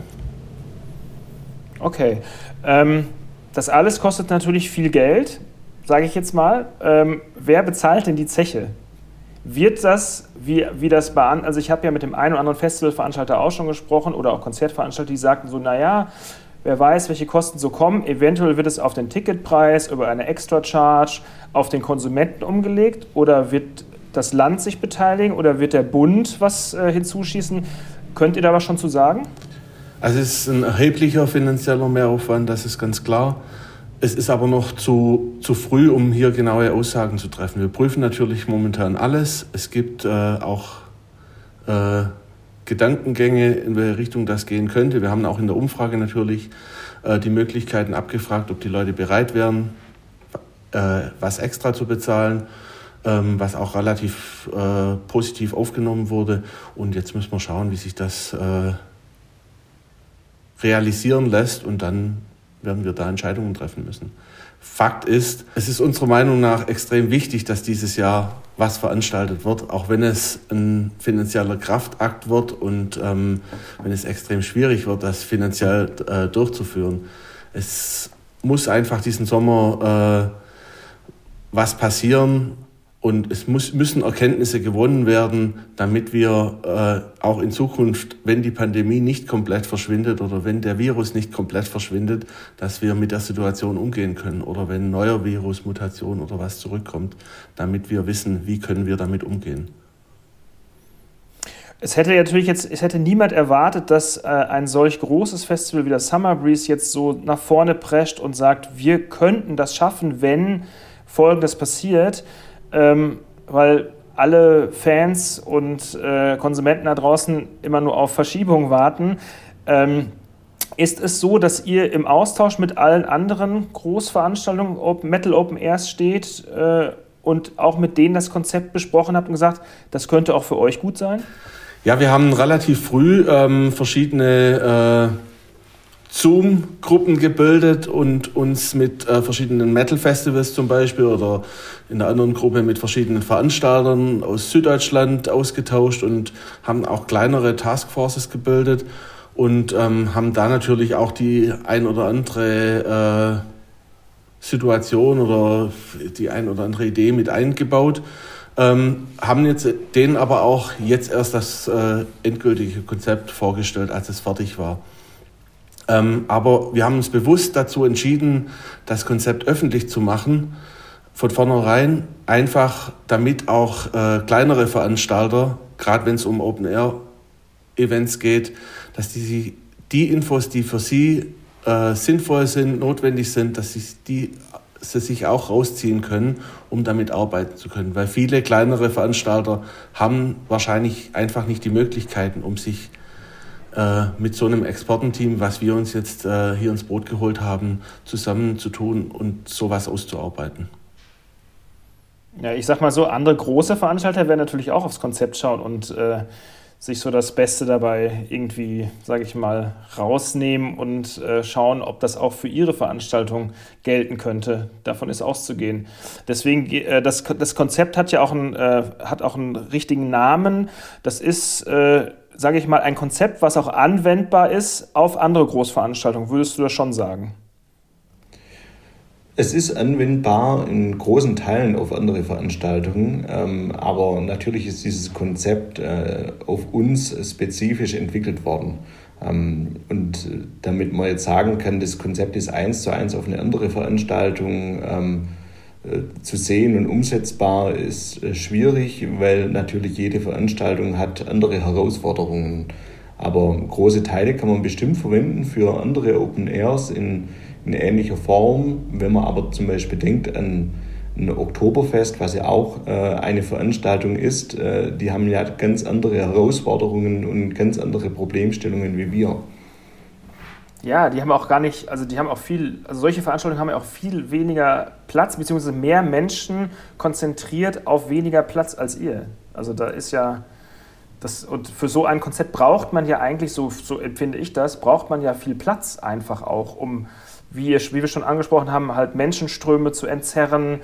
Okay. Das alles kostet natürlich viel Geld, sage ich jetzt mal. Wer bezahlt denn die Zeche? Wird das, wie das bei also ich habe ja mit dem einen oder anderen Festivalveranstalter auch schon gesprochen oder auch Konzertveranstalter, die sagten so, naja, wer weiß, welche Kosten so kommen. Eventuell wird es auf den Ticketpreis, über eine Extra-Charge auf den Konsumenten umgelegt oder wird das Land sich beteiligen oder wird der Bund was hinzuschießen? Könnt ihr da was schon zu sagen? Also es ist ein erheblicher finanzieller Mehraufwand, das ist ganz klar. Es ist aber noch zu früh, um hier genaue Aussagen zu treffen. Wir prüfen natürlich momentan alles. Es gibt auch Gedankengänge, in welche Richtung das gehen könnte. Wir haben auch in der Umfrage natürlich die Möglichkeiten abgefragt, ob die Leute bereit wären, was extra zu bezahlen, was auch relativ positiv aufgenommen wurde. Und jetzt müssen wir schauen, wie sich das realisieren lässt und dann werden wir da Entscheidungen treffen müssen. Fakt ist, es ist unserer Meinung nach extrem wichtig, dass dieses Jahr was veranstaltet wird, auch wenn es ein finanzieller Kraftakt wird und wenn es extrem schwierig wird, das finanziell durchzuführen. Es muss einfach diesen Sommer was passieren und es müssen Erkenntnisse gewonnen werden, damit wir auch in Zukunft, wenn die Pandemie nicht komplett verschwindet oder wenn der Virus nicht komplett verschwindet, dass wir mit der Situation umgehen können oder wenn ein neuer Virus, Mutation oder was zurückkommt, damit wir wissen, wie können wir damit umgehen. Es hätte niemand erwartet, dass ein solch großes Festival wie das Summer Breeze jetzt so nach vorne prescht und sagt, wir könnten das schaffen, wenn Folgendes passiert, weil alle Fans und Konsumenten da draußen immer nur auf Verschiebungen warten. Ist es so, dass ihr im Austausch mit allen anderen Großveranstaltungen Metal Open Airs steht und auch mit denen das Konzept besprochen habt und gesagt, das könnte auch für euch gut sein? Ja, wir haben relativ früh verschiedene Zoom-Gruppen gebildet und uns mit verschiedenen Metal-Festivals zum Beispiel oder in der anderen Gruppe mit verschiedenen Veranstaltern aus Süddeutschland ausgetauscht und haben auch kleinere Taskforces gebildet und haben da natürlich auch die ein oder andere Situation oder die ein oder andere Idee mit eingebaut. Haben jetzt denen aber auch jetzt erst das endgültige Konzept vorgestellt, als es fertig war. Aber wir haben uns bewusst dazu entschieden, das Konzept öffentlich zu machen, von vornherein, einfach damit auch kleinere Veranstalter, gerade wenn es um Open-Air-Events geht, dass die Infos, die für sie sinnvoll sind, notwendig sind, dass sie sich auch rausziehen können, um damit arbeiten zu können. Weil viele kleinere Veranstalter haben wahrscheinlich einfach nicht die Möglichkeiten, um sich mit so einem Expertenteam, was wir uns jetzt hier ins Boot geholt haben, zusammenzutun und sowas auszuarbeiten. Ja, ich sag mal so, andere große Veranstalter werden natürlich auch aufs Konzept schauen und sich so das Beste dabei irgendwie, sage ich mal, rausnehmen und schauen, ob das auch für ihre Veranstaltung gelten könnte. Davon ist auszugehen. Deswegen, das Konzept hat ja auch einen richtigen Namen. Das ist, sage ich mal, ein Konzept, was auch anwendbar ist auf andere Großveranstaltungen. Würdest du das schon sagen? Es ist anwendbar in großen Teilen auf andere Veranstaltungen, aber natürlich ist dieses Konzept auf uns spezifisch entwickelt worden. Und damit man jetzt sagen kann, das Konzept ist 1:1 auf eine andere Veranstaltung zu sehen und umsetzbar, ist schwierig, weil natürlich jede Veranstaltung hat andere Herausforderungen. Aber große Teile kann man bestimmt verwenden für andere Open Airs in ähnlicher Form. Wenn man aber zum Beispiel denkt an ein Oktoberfest, was ja auch eine Veranstaltung ist, die haben ja ganz andere Herausforderungen und ganz andere Problemstellungen wie wir. Ja, die haben auch gar nicht, also die haben auch solche Veranstaltungen haben ja auch viel weniger Platz, beziehungsweise mehr Menschen konzentriert auf weniger Platz als ihr. Also da ist ja und für so ein Konzept braucht man ja eigentlich, so empfinde ich das, braucht man ja viel Platz einfach auch, um, wie wir schon angesprochen haben, halt Menschenströme zu entzerren,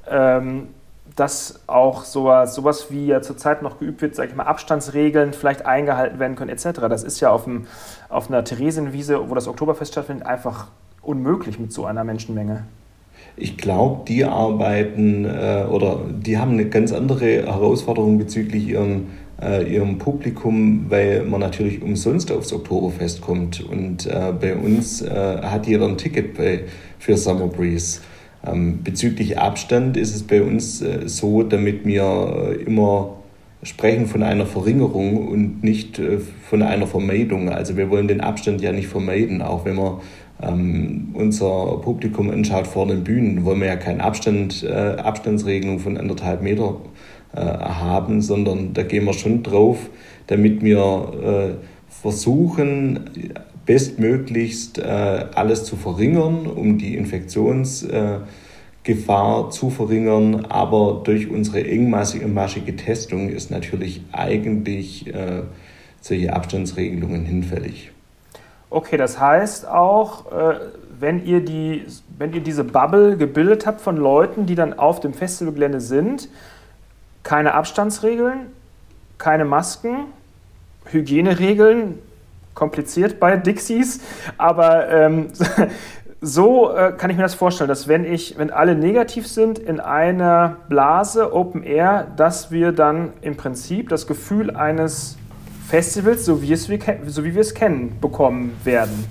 dass auch sowas wie ja zurzeit noch geübt wird, sag ich mal, Abstandsregeln vielleicht eingehalten werden können etc. Das ist ja auf einer Theresienwiese, wo das Oktoberfest stattfindet, einfach unmöglich mit so einer Menschenmenge. Ich glaube, die arbeiten oder die haben eine ganz andere Herausforderung bezüglich ihrem Publikum, weil man natürlich umsonst aufs Oktoberfest kommt. Und bei uns hat jeder ein Ticket für Summer Breeze. Bezüglich Abstand ist es bei uns so, damit wir immer sprechen von einer Verringerung und nicht von einer Vermeidung. Also wir wollen den Abstand ja nicht vermeiden, auch wenn man unser Publikum anschaut vor den Bühnen, wollen wir ja keine Abstandsregelung von 1,5 Meter haben, sondern da gehen wir schon drauf, damit wir versuchen, bestmöglichst alles zu verringern, um die Infektionsgefahr zu verringern. Aber durch unsere engmaschige Testung ist natürlich eigentlich solche Abstandsregelungen hinfällig. Okay, das heißt auch, wenn ihr diese Bubble gebildet habt von Leuten, die dann auf dem Festivalgelände sind, keine Abstandsregeln, keine Masken, Hygieneregeln, kompliziert bei Dixies, aber so kann ich mir das vorstellen, dass wenn alle negativ sind in einer Blase Open Air, dass wir dann im Prinzip das Gefühl eines Festivals, so wie wir es kennen, bekommen werden.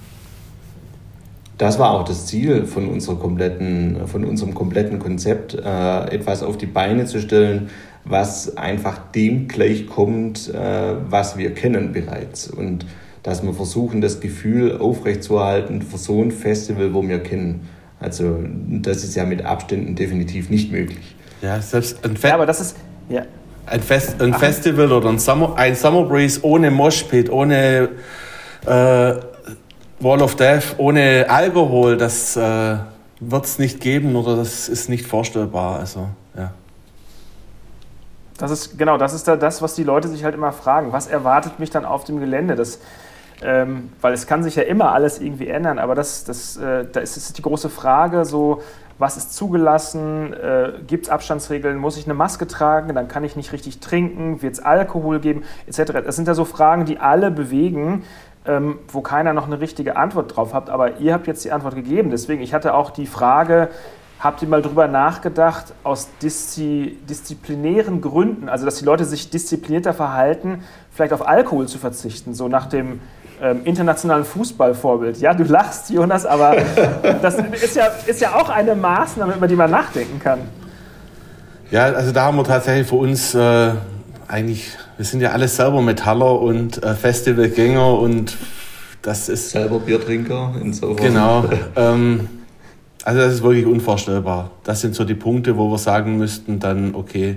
Das war auch das Ziel von unserem kompletten Konzept, etwas auf die Beine zu stellen, was einfach dem gleichkommt, was wir kennen bereits. Und dass wir versuchen, das Gefühl aufrechtzuerhalten für so ein Festival, wo wir kennen. Also das ist ja mit Abständen definitiv nicht möglich. Ja, selbst aber das ist... Ja. Ein Festival oder ein Summer Breeze ohne Moshpit, ohne Wall of Death, ohne Alkohol, das wird es nicht geben oder das ist nicht vorstellbar. Also, ja. Das ist das, was die Leute sich halt immer fragen. Was erwartet mich dann auf dem Gelände? Weil es kann sich ja immer alles irgendwie ändern, aber da ist die große Frage, so, was ist zugelassen, gibt es Abstandsregeln, muss ich eine Maske tragen, dann kann ich nicht richtig trinken, wird es Alkohol geben, etc. Das sind ja so Fragen, die alle bewegen, wo keiner noch eine richtige Antwort drauf hat, aber ihr habt jetzt die Antwort gegeben, deswegen, ich hatte auch die Frage, habt ihr mal drüber nachgedacht, aus disziplinären Gründen, also dass die Leute sich disziplinierter verhalten, vielleicht auf Alkohol zu verzichten, so nach dem internationalen Fußballvorbild. Ja, du lachst, Jonas, aber das ist ja auch eine Maßnahme, über die man nachdenken kann. Ja, also da haben wir tatsächlich für uns eigentlich, wir sind ja alle selber Metaller und Festivalgänger und das ist... Selber Biertrinker, insofern. Genau. Also das ist wirklich unvorstellbar. Das sind so die Punkte, wo wir sagen müssten, dann okay,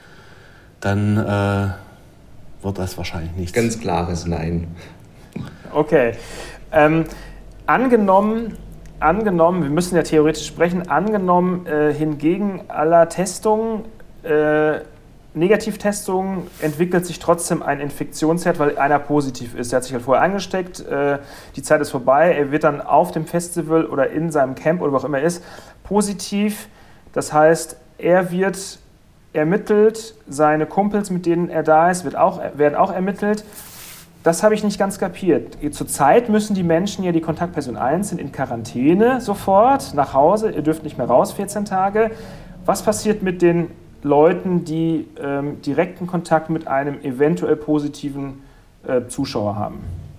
dann wird das wahrscheinlich nichts. Ganz klares Nein. Okay. Angenommen, wir müssen ja theoretisch sprechen, angenommen hingegen aller Testungen, Negativtestungen, entwickelt sich trotzdem ein Infektionsherd, weil einer positiv ist. Er hat sich halt vorher angesteckt, die Zeit ist vorbei, er wird dann auf dem Festival oder in seinem Camp oder wo auch immer er ist, positiv. Das heißt, er wird ermittelt, seine Kumpels, mit denen er da ist, werden auch ermittelt. Das habe ich nicht ganz kapiert. Zurzeit müssen die Menschen, ja die Kontaktperson 1 sind in Quarantäne sofort, nach Hause, ihr dürft nicht mehr raus, 14 Tage. Was passiert mit den Leuten, die direkten Kontakt mit einem eventuell positiven Zuschauer haben?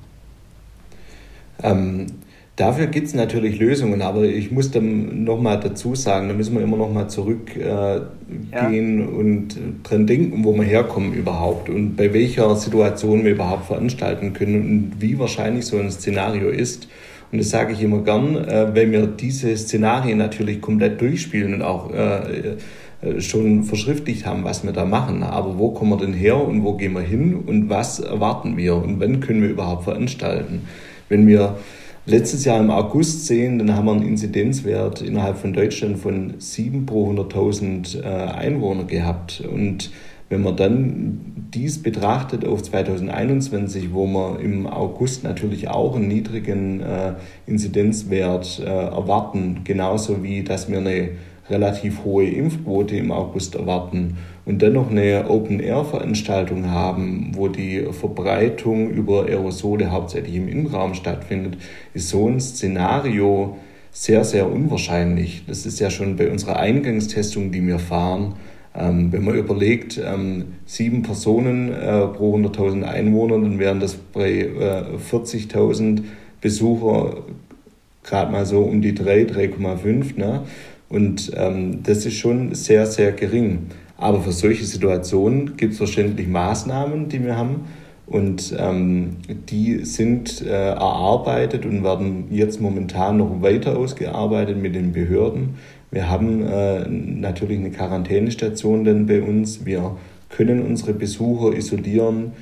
Dafür gibt es natürlich Lösungen, aber ich muss dann nochmal dazu sagen, da müssen wir immer nochmal zurückgehen und dran denken, wo wir herkommen überhaupt und bei welcher Situation wir überhaupt veranstalten können und wie wahrscheinlich so ein Szenario ist. Und das sage ich immer gern, weil wir diese Szenarien natürlich komplett durchspielen und auch schon verschriftlicht haben, was wir da machen. Aber wo kommen wir denn her und wo gehen wir hin und was erwarten wir und wann können wir überhaupt veranstalten? Wenn wir letztes Jahr im August sehen, dann haben wir einen Inzidenzwert innerhalb von Deutschland von 7 pro 100.000 Einwohner gehabt. Und wenn man dann dies betrachtet auf 2021, wo wir im August natürlich auch einen niedrigen Inzidenzwert erwarten, genauso wie dass wir eine relativ hohe Impfquote im August erwarten und dann noch eine Open-Air-Veranstaltung haben, wo die Verbreitung über Aerosole hauptsächlich im Innenraum stattfindet, ist so ein Szenario sehr, sehr unwahrscheinlich. Das ist ja schon bei unserer Eingangstestung, die wir fahren. Wenn man überlegt, 7 Personen pro 100.000 Einwohner, dann wären das bei 40.000 Besucher gerade mal so um die 3,5, ne? Und das ist schon sehr, sehr gering. Aber für solche Situationen gibt es verständlich Maßnahmen, die wir haben. Und die sind erarbeitet und werden jetzt momentan noch weiter ausgearbeitet mit den Behörden. Wir haben natürlich eine Quarantänestation denn bei uns. Wir können unsere Besucher isolieren.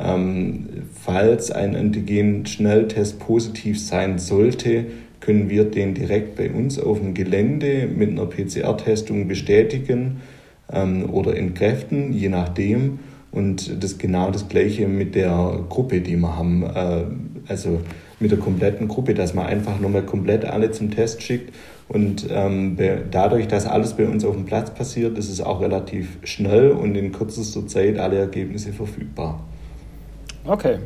Falls ein Antigen-Schnelltest positiv sein sollte, können wir den direkt bei uns auf dem Gelände mit einer PCR-Testung bestätigen oder entkräften, je nachdem. Und das genau das Gleiche mit der Gruppe, die wir haben, also mit der kompletten Gruppe, dass man einfach nochmal komplett alle zum Test schickt. Und dadurch, dass alles bei uns auf dem Platz passiert, ist es auch relativ schnell und in kürzester Zeit alle Ergebnisse verfügbar. Okay.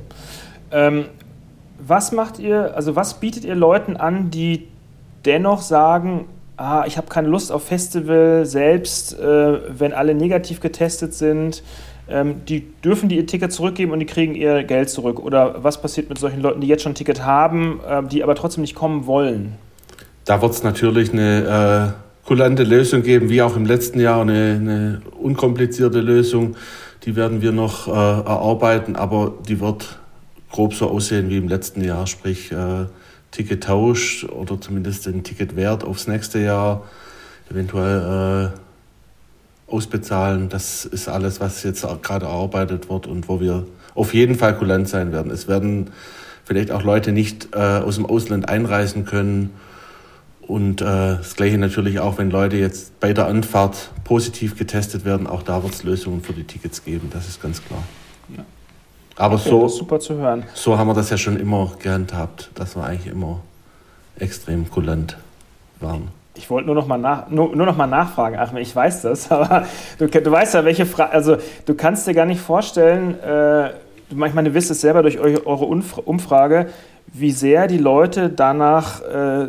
Was macht ihr, also was bietet ihr Leuten an, die dennoch sagen, ich habe keine Lust auf Festival, selbst wenn alle negativ getestet sind, die dürfen die ihr Ticket zurückgeben und die kriegen ihr Geld zurück? Oder was passiert mit solchen Leuten, die jetzt schon ein Ticket haben, die aber trotzdem nicht kommen wollen? Da wird es natürlich eine kulante Lösung geben, wie auch im letzten Jahr, eine unkomplizierte Lösung. Die werden wir noch erarbeiten, aber die wird grob so aussehen wie im letzten Jahr, sprich Tickettausch oder zumindest den Ticketwert aufs nächste Jahr, eventuell ausbezahlen. Das ist alles, was jetzt gerade erarbeitet wird und wo wir auf jeden Fall kulant sein werden. Es werden vielleicht auch Leute nicht aus dem Ausland einreisen können. Und das Gleiche natürlich auch, wenn Leute jetzt bei der Anfahrt positiv getestet werden, auch da wird es Lösungen für die Tickets geben, das ist ganz klar. Ja. Aber okay, so, das ist super zu hören. So haben wir das ja schon immer gehandhabt, dass wir eigentlich immer extrem kulant waren. Ich wollte nur noch mal nachfragen, Achmed, ich weiß das, aber du weißt ja, welche Frage, also du kannst dir gar nicht vorstellen, manchmal ihr wisst es selber durch eure Umfrage, wie sehr die Leute danach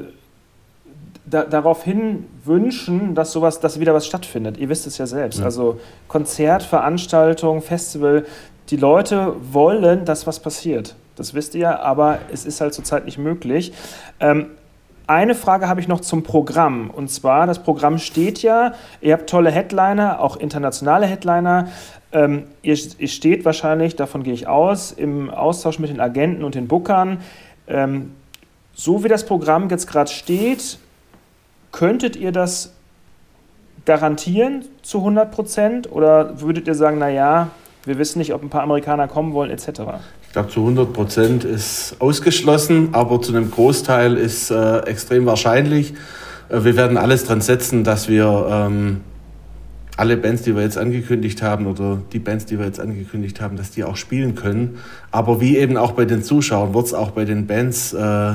daraufhin wünschen, dass wieder was stattfindet. Ihr wisst es ja selbst. Ja. Also Konzert, Veranstaltung, Festival, die Leute wollen, dass was passiert. Das wisst ihr, aber es ist halt zurzeit nicht möglich. Eine Frage habe ich noch zum Programm. Und zwar, das Programm steht ja, ihr habt tolle Headliner, auch internationale Headliner. Ihr steht wahrscheinlich, davon gehe ich aus, im Austausch mit den Agenten und den Bookern. So wie das Programm jetzt gerade steht, könntet ihr das garantieren zu 100% oder würdet ihr sagen, naja, wir wissen nicht, ob ein paar Amerikaner kommen wollen, etc.? Ich glaube, zu 100% ist ausgeschlossen, aber zu einem Großteil ist extrem wahrscheinlich. Wir werden alles dran setzen, dass wir alle Bands, die wir jetzt angekündigt haben oder die Bands, die wir jetzt angekündigt haben, dass die auch spielen können. Aber wie eben auch bei den Zuschauern, wird es auch bei den Bands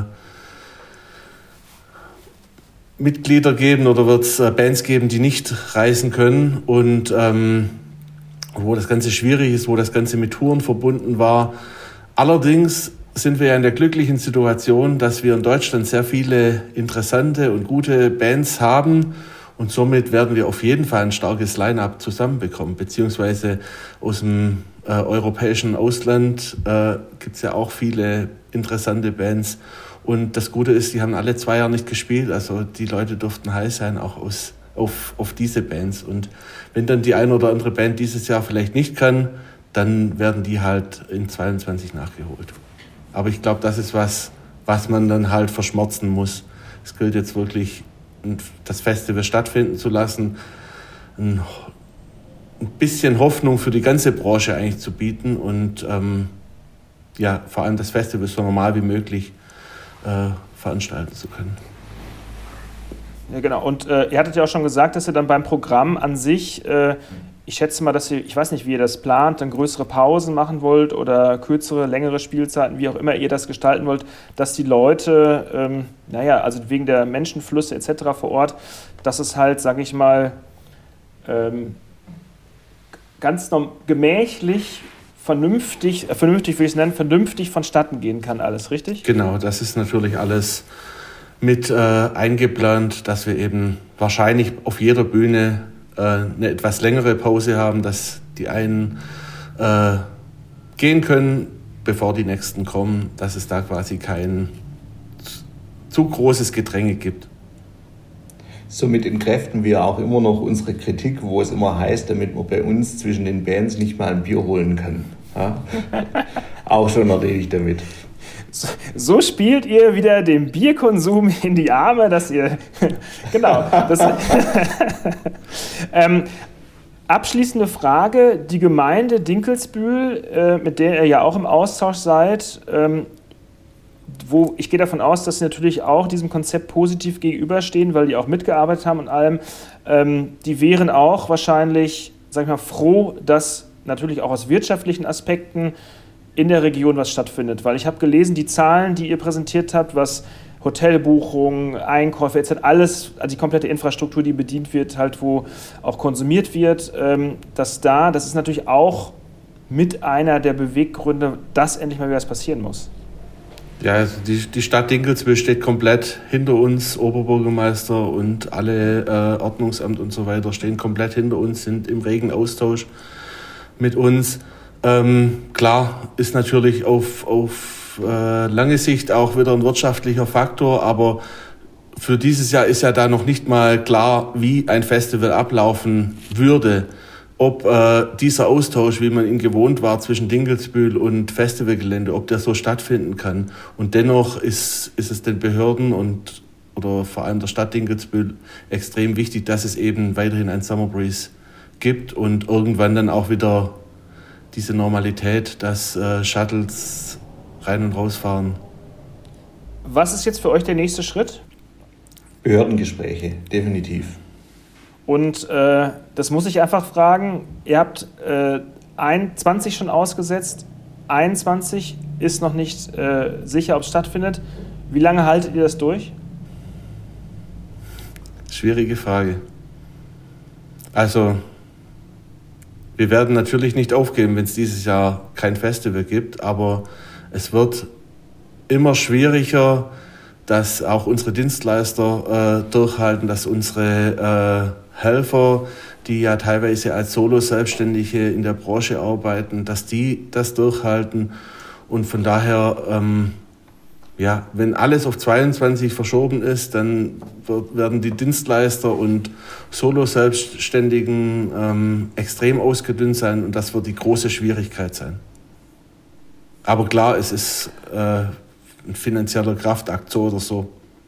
Mitglieder geben oder wird es Bands geben, die nicht reisen können und wo das Ganze schwierig ist, wo das Ganze mit Touren verbunden war. Allerdings sind wir ja in der glücklichen Situation, dass wir in Deutschland sehr viele interessante und gute Bands haben und somit werden wir auf jeden Fall ein starkes Line-Up zusammenbekommen, beziehungsweise aus dem europäischen Ausland gibt es ja auch viele interessante Bands. Und das Gute ist, die haben alle 2 Jahre nicht gespielt, also die Leute durften heiß sein, auch auf diese Bands. Und wenn dann die eine oder andere Band dieses Jahr vielleicht nicht kann, dann werden die halt in 22 nachgeholt. Aber ich glaube, das ist was man dann halt verschmerzen muss. Es gilt jetzt wirklich, das Festival stattfinden zu lassen, ein bisschen Hoffnung für die ganze Branche eigentlich zu bieten und vor allem das Festival so normal wie möglich veranstalten zu können. Ja, genau. Und ihr hattet ja auch schon gesagt, dass ihr dann beim Programm an sich, ich schätze mal, dass ihr, ich weiß nicht, wie ihr das plant, dann größere Pausen machen wollt oder kürzere, längere Spielzeiten, wie auch immer ihr das gestalten wollt, dass die Leute, also wegen der Menschenflüsse etc. vor Ort, dass es halt, sage ich mal, ganz gemächlich, vernünftig würde ich es nennen, vernünftig vonstatten gehen kann alles, richtig? Genau, das ist natürlich alles mit eingeplant, dass wir eben wahrscheinlich auf jeder Bühne eine etwas längere Pause haben, dass die einen gehen können, bevor die nächsten kommen, dass es da quasi kein zu großes Gedränge gibt. Somit entkräften wir auch immer noch unsere Kritik, wo es immer heißt, damit man bei uns zwischen den Bands nicht mal ein Bier holen kann. Ja? Auch schon erledigt damit. So spielt ihr wieder dem Bierkonsum in die Arme, dass ihr... Genau. Abschließende Frage. Die Gemeinde Dinkelsbühl, mit der ihr ja auch im Austausch seid, wo ich gehe davon aus, dass sie natürlich auch diesem Konzept positiv gegenüberstehen, weil die auch mitgearbeitet haben und allem. Die wären auch wahrscheinlich, sag ich mal, froh, dass natürlich auch aus wirtschaftlichen Aspekten in der Region was stattfindet. Weil ich habe gelesen, die Zahlen, die ihr präsentiert habt, was Hotelbuchungen, Einkäufe etc., alles, also die komplette Infrastruktur, die bedient wird, halt wo auch konsumiert wird, das ist natürlich auch mit einer der Beweggründe, dass endlich mal wieder was passieren muss. Ja, also die Stadt Dinkelsbühl steht komplett hinter uns, Oberbürgermeister und alle Ordnungsamt und so weiter stehen komplett hinter uns, sind im regen Austausch mit uns. Klar, ist natürlich auf lange Sicht auch wieder ein wirtschaftlicher Faktor, aber für dieses Jahr ist ja da noch nicht mal klar, wie ein Festival ablaufen würde. Ob dieser Austausch, wie man ihn gewohnt war, zwischen Dinkelsbühl und Festivalgelände, ob der so stattfinden kann. Und dennoch ist es den Behörden oder vor allem der Stadt Dinkelsbühl extrem wichtig, dass es eben weiterhin ein Summer Breeze gibt und irgendwann dann auch wieder diese Normalität, dass Shuttles rein und rausfahren. Was ist jetzt für euch der nächste Schritt? Behördengespräche, definitiv. Und das muss ich einfach fragen, ihr habt 20 schon ausgesetzt, 21 ist noch nicht sicher, ob es stattfindet. Wie lange haltet ihr das durch? Schwierige Frage. Also, wir werden natürlich nicht aufgeben, wenn es dieses Jahr kein Festival gibt, aber es wird immer schwieriger, dass auch unsere Dienstleister durchhalten, dass unsere Helfer, die ja teilweise als Solo-Selbstständige in der Branche arbeiten, dass die das durchhalten. Und von daher, wenn alles auf 22 verschoben ist, dann werden die Dienstleister und Solo-Selbstständigen extrem ausgedünnt sein und das wird die große Schwierigkeit sein. Aber klar, es ist ein finanzieller Kraftakt so oder so.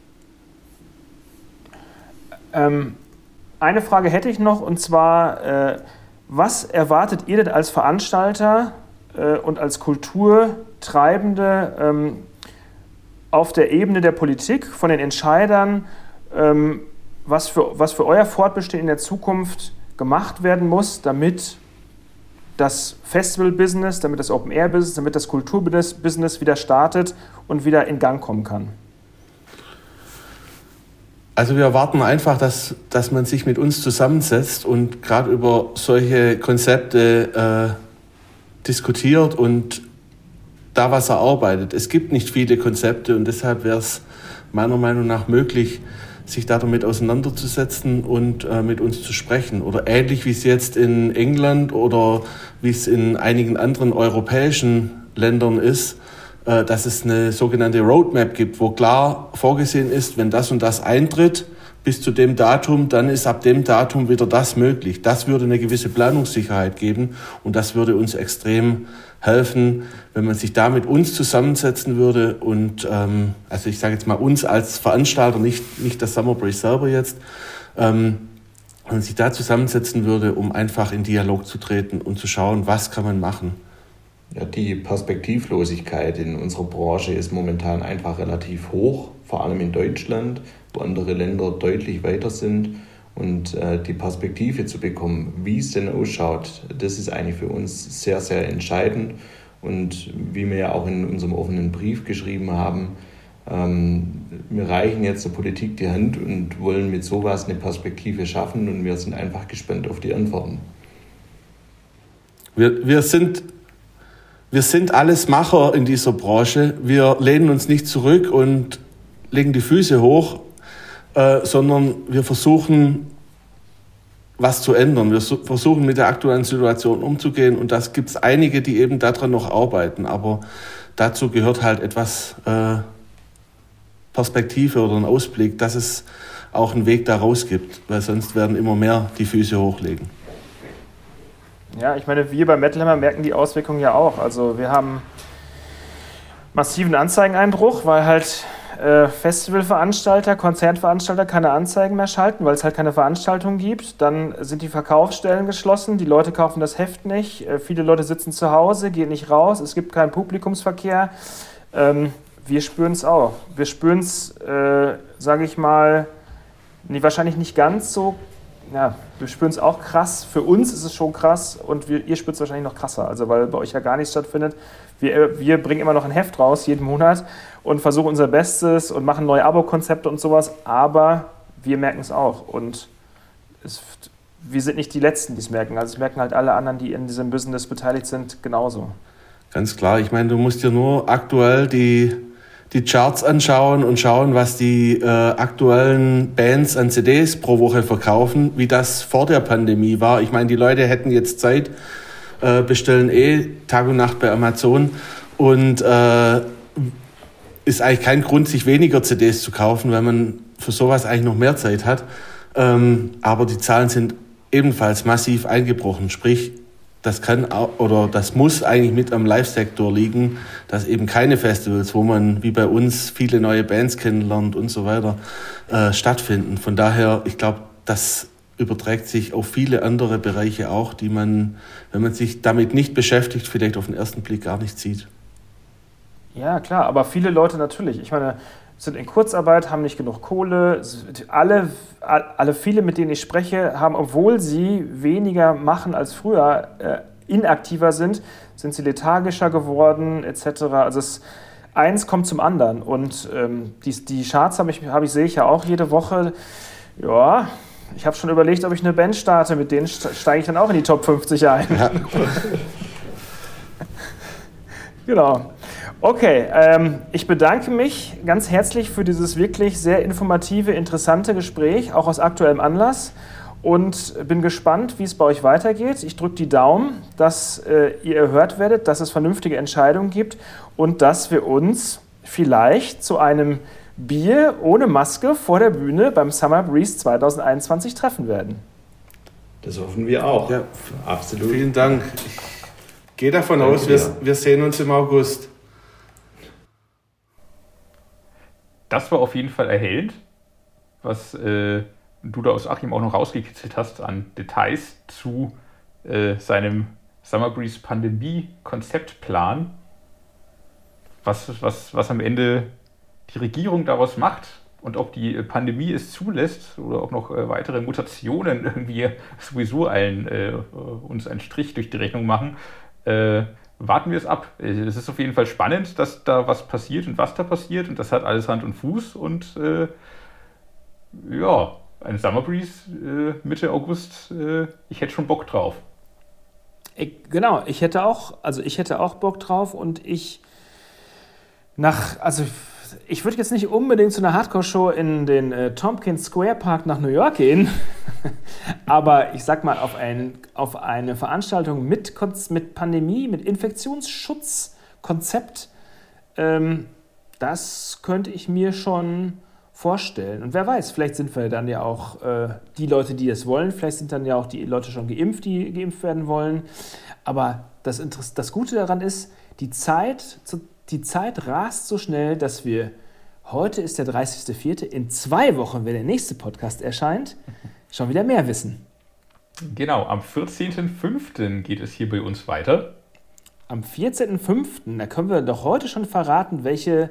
Eine Frage hätte ich noch, und zwar, was erwartet ihr denn als Veranstalter und als Kulturtreibende auf der Ebene der Politik, von den Entscheidern, was für euer Fortbestehen in der Zukunft gemacht werden muss, damit das Festival-Business, damit das Open-Air-Business, damit das Kultur-Business wieder startet und wieder in Gang kommen kann? Also wir erwarten einfach, dass man sich mit uns zusammensetzt und gerade über solche Konzepte diskutiert und da was erarbeitet. Es gibt nicht viele Konzepte und deshalb wäre es meiner Meinung nach möglich, sich damit auseinanderzusetzen und mit uns zu sprechen. Oder ähnlich wie es jetzt in England oder wie es in einigen anderen europäischen Ländern ist, dass es eine sogenannte Roadmap gibt, wo klar vorgesehen ist, wenn das und das eintritt, bis zu dem Datum, dann ist ab dem Datum wieder das möglich. Das würde eine gewisse Planungssicherheit geben und das würde uns extrem helfen, wenn man sich da mit uns zusammensetzen würde und, also ich sage jetzt mal uns als Veranstalter, nicht das Summer Breeze selber jetzt, wenn man sich da zusammensetzen würde, um einfach in Dialog zu treten und zu schauen, was kann man machen. Ja, die Perspektivlosigkeit in unserer Branche ist momentan einfach relativ hoch, vor allem in Deutschland, wo andere Länder deutlich weiter sind. Und die Perspektive zu bekommen, wie es denn ausschaut, das ist eigentlich für uns sehr, sehr entscheidend. Und wie wir ja auch in unserem offenen Brief geschrieben haben, wir reichen jetzt der Politik die Hand und wollen mit sowas eine Perspektive schaffen und wir sind einfach gespannt auf die Antworten. Wir sind alles Macher in dieser Branche. Wir lehnen uns nicht zurück und legen die Füße hoch, sondern wir versuchen, was zu ändern. Wir versuchen, mit der aktuellen Situation umzugehen und das gibt es einige, die eben daran noch arbeiten. Aber dazu gehört halt etwas Perspektive oder ein Ausblick, dass es auch einen Weg da raus gibt, weil sonst werden immer mehr die Füße hochlegen. Ja, ich meine, wir bei Metal Hammer merken die Auswirkungen ja auch. Also wir haben massiven Anzeigeneinbruch, weil halt Festivalveranstalter, Konzertveranstalter keine Anzeigen mehr schalten, weil es halt keine Veranstaltungen gibt. Dann sind die Verkaufsstellen geschlossen, die Leute kaufen das Heft nicht, viele Leute sitzen zu Hause, gehen nicht raus, es gibt keinen Publikumsverkehr. Wir spüren es auch. Wir spüren es, sage ich mal, wahrscheinlich nicht ganz so. Ja, wir spüren es auch krass. Für uns ist es schon krass und ihr spürt es wahrscheinlich noch krasser, also weil bei euch ja gar nichts stattfindet. Wir bringen immer noch ein Heft raus, jeden Monat und versuchen unser Bestes und machen neue Abo-Konzepte und sowas, aber wir merken es auch und wir sind nicht die Letzten, die es merken. Also es merken halt alle anderen, die in diesem Business beteiligt sind, genauso. Ganz klar, ich meine, du musst dir nur aktuell die Charts anschauen und schauen, was die aktuellen Bands an CDs pro Woche verkaufen, wie das vor der Pandemie war. Ich meine, die Leute hätten jetzt Zeit, bestellen Tag und Nacht bei Amazon und ist eigentlich kein Grund, sich weniger CDs zu kaufen, weil man für sowas eigentlich noch mehr Zeit hat. Aber die Zahlen sind ebenfalls massiv eingebrochen. Sprich, das kann oder das muss eigentlich mit am Live-Sektor liegen, dass eben keine Festivals, wo man wie bei uns viele neue Bands kennenlernt und so weiter, stattfinden. Von daher, ich glaube, das überträgt sich auf viele andere Bereiche auch, die man, wenn man sich damit nicht beschäftigt, vielleicht auf den ersten Blick gar nicht sieht. Ja, klar, aber viele Leute natürlich. Ich meine, sind in Kurzarbeit, haben nicht genug Kohle. Viele, mit denen ich spreche, haben, obwohl sie weniger machen als früher, inaktiver sind sie lethargischer geworden, etc. Also eins kommt zum anderen. Und die Charts sehe ich ja auch jede Woche. Ja, ich habe schon überlegt, ob ich eine Band starte. Mit denen steige ich dann auch in die Top 50 ein. Ja. Genau. Okay, ich bedanke mich ganz herzlich für dieses wirklich sehr informative, interessante Gespräch, auch aus aktuellem Anlass, und bin gespannt, wie es bei euch weitergeht. Ich drücke die Daumen, dass ihr erhört werdet, dass es vernünftige Entscheidungen gibt und dass wir uns vielleicht zu einem Bier ohne Maske vor der Bühne beim Summer Breeze 2021 treffen werden. Das hoffen wir auch. Ja, absolut. Vielen Dank. Ich gehe davon aus, wir sehen uns im August. Das war auf jeden Fall erhellend, was du da aus Achim auch noch rausgekitzelt hast an Details zu seinem Summer Breeze Pandemie-Konzeptplan. Was am Ende die Regierung daraus macht und ob die Pandemie es zulässt oder ob noch weitere Mutationen irgendwie sowieso uns einen Strich durch die Rechnung machen, warten wir es ab. Es ist auf jeden Fall spannend, dass da was passiert und was da passiert, und das hat alles Hand und Fuß, und ein Summer Breeze Mitte August, ich hätte schon Bock drauf. Genau, ich hätte auch Bock drauf, und ich würde jetzt nicht unbedingt zu einer Hardcore-Show in den Tompkins Square Park nach New York gehen, aber ich sag mal, auf eine Veranstaltung mit Pandemie, mit Infektionsschutzkonzept, das könnte ich mir schon vorstellen. Und wer weiß, vielleicht sind wir dann ja auch die Leute, die es wollen, vielleicht sind dann ja auch die Leute schon geimpft, die geimpft werden wollen. Aber das Gute daran ist, die Zeit rast so schnell, dass wir, heute ist der 30.04., in 2 Wochen, wenn der nächste Podcast erscheint, schon wieder mehr wissen. Genau, am 14.05. geht es hier bei uns weiter. Am 14.05., da können wir doch heute schon verraten, welche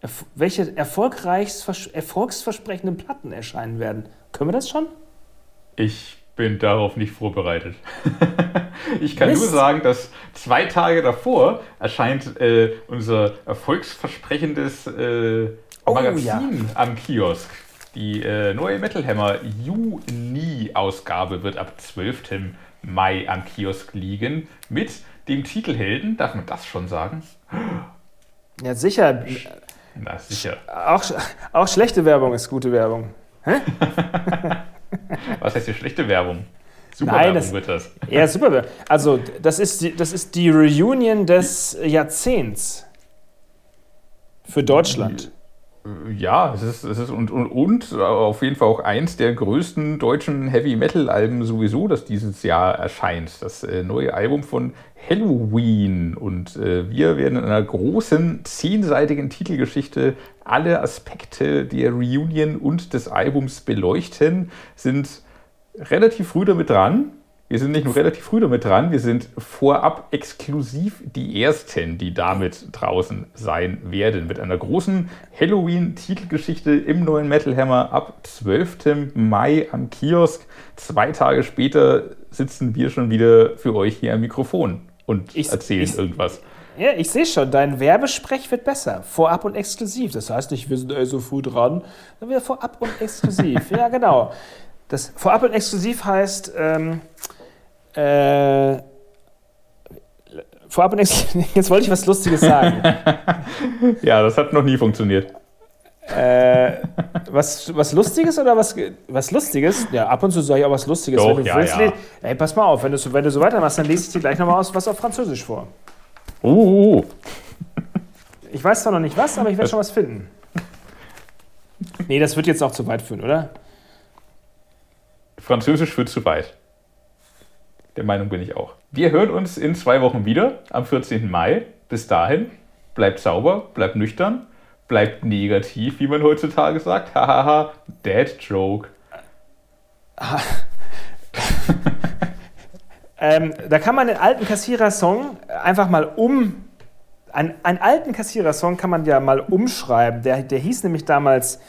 erfolgsversprechenden Platten erscheinen werden. Können wir das schon? Ich bin darauf nicht vorbereitet. Ich kann nur sagen, dass 2 Tage davor erscheint unser erfolgsversprechendes Magazin am Kiosk. Die neue Metal Hammer Juni-Ausgabe wird ab 12. Mai am Kiosk liegen mit dem Titelhelden. Darf man das schon sagen? Ja, sicher. Na, sicher. Auch schlechte Werbung ist gute Werbung. Hä? Was heißt hier schlechte Werbung? Super Nein, Werbung wird das. Ja, super Werbung. Also, das ist die Reunion des Jahrzehnts für Deutschland. Ja, es ist und auf jeden Fall auch eins der größten deutschen Heavy-Metal-Alben sowieso, das dieses Jahr erscheint. Das neue Album von Helloween. Und wir werden in einer großen 10-seitigen Titelgeschichte alle Aspekte der Reunion und des Albums beleuchten, sind relativ früh damit dran. Wir sind nicht nur relativ früh damit dran, wir sind vorab exklusiv die Ersten, die damit draußen sein werden. Mit einer großen Halloween-Titelgeschichte im neuen Metal Hammer ab 12. Mai am Kiosk. 2 Tage später sitzen wir schon wieder für euch hier am Mikrofon und erzählen irgendwas. Ja, ich sehe schon, dein Werbesprech wird besser. Vorab und exklusiv. Das heißt nicht, wir sind so früh dran, sondern wir vorab und exklusiv. Ja, genau. Das Vorab und exklusiv heißt... vorab und exklusiv. Jetzt wollte ich was Lustiges sagen. Ja, das hat noch nie funktioniert. Was Lustiges oder was Lustiges? Ja, ab und zu sage ich auch was Lustiges. Doch, wenn du willst, ey, pass mal auf, wenn du so weitermachst, dann lese ich dir gleich nochmal was auf Französisch vor. Ich weiß zwar noch nicht was, aber ich werde schon was finden. Nee, das wird jetzt auch zu weit führen, oder? Französisch führt zu weit. Der Meinung bin ich auch. Wir hören uns in 2 Wochen wieder, am 14. Mai. Bis dahin, bleibt sauber, bleibt nüchtern, bleibt negativ, wie man heutzutage sagt. Hahaha, Dad Joke. Da kann man den alten Kassierer-Song einfach mal einen alten Kassierer-Song kann man ja mal umschreiben. Der hieß nämlich damals,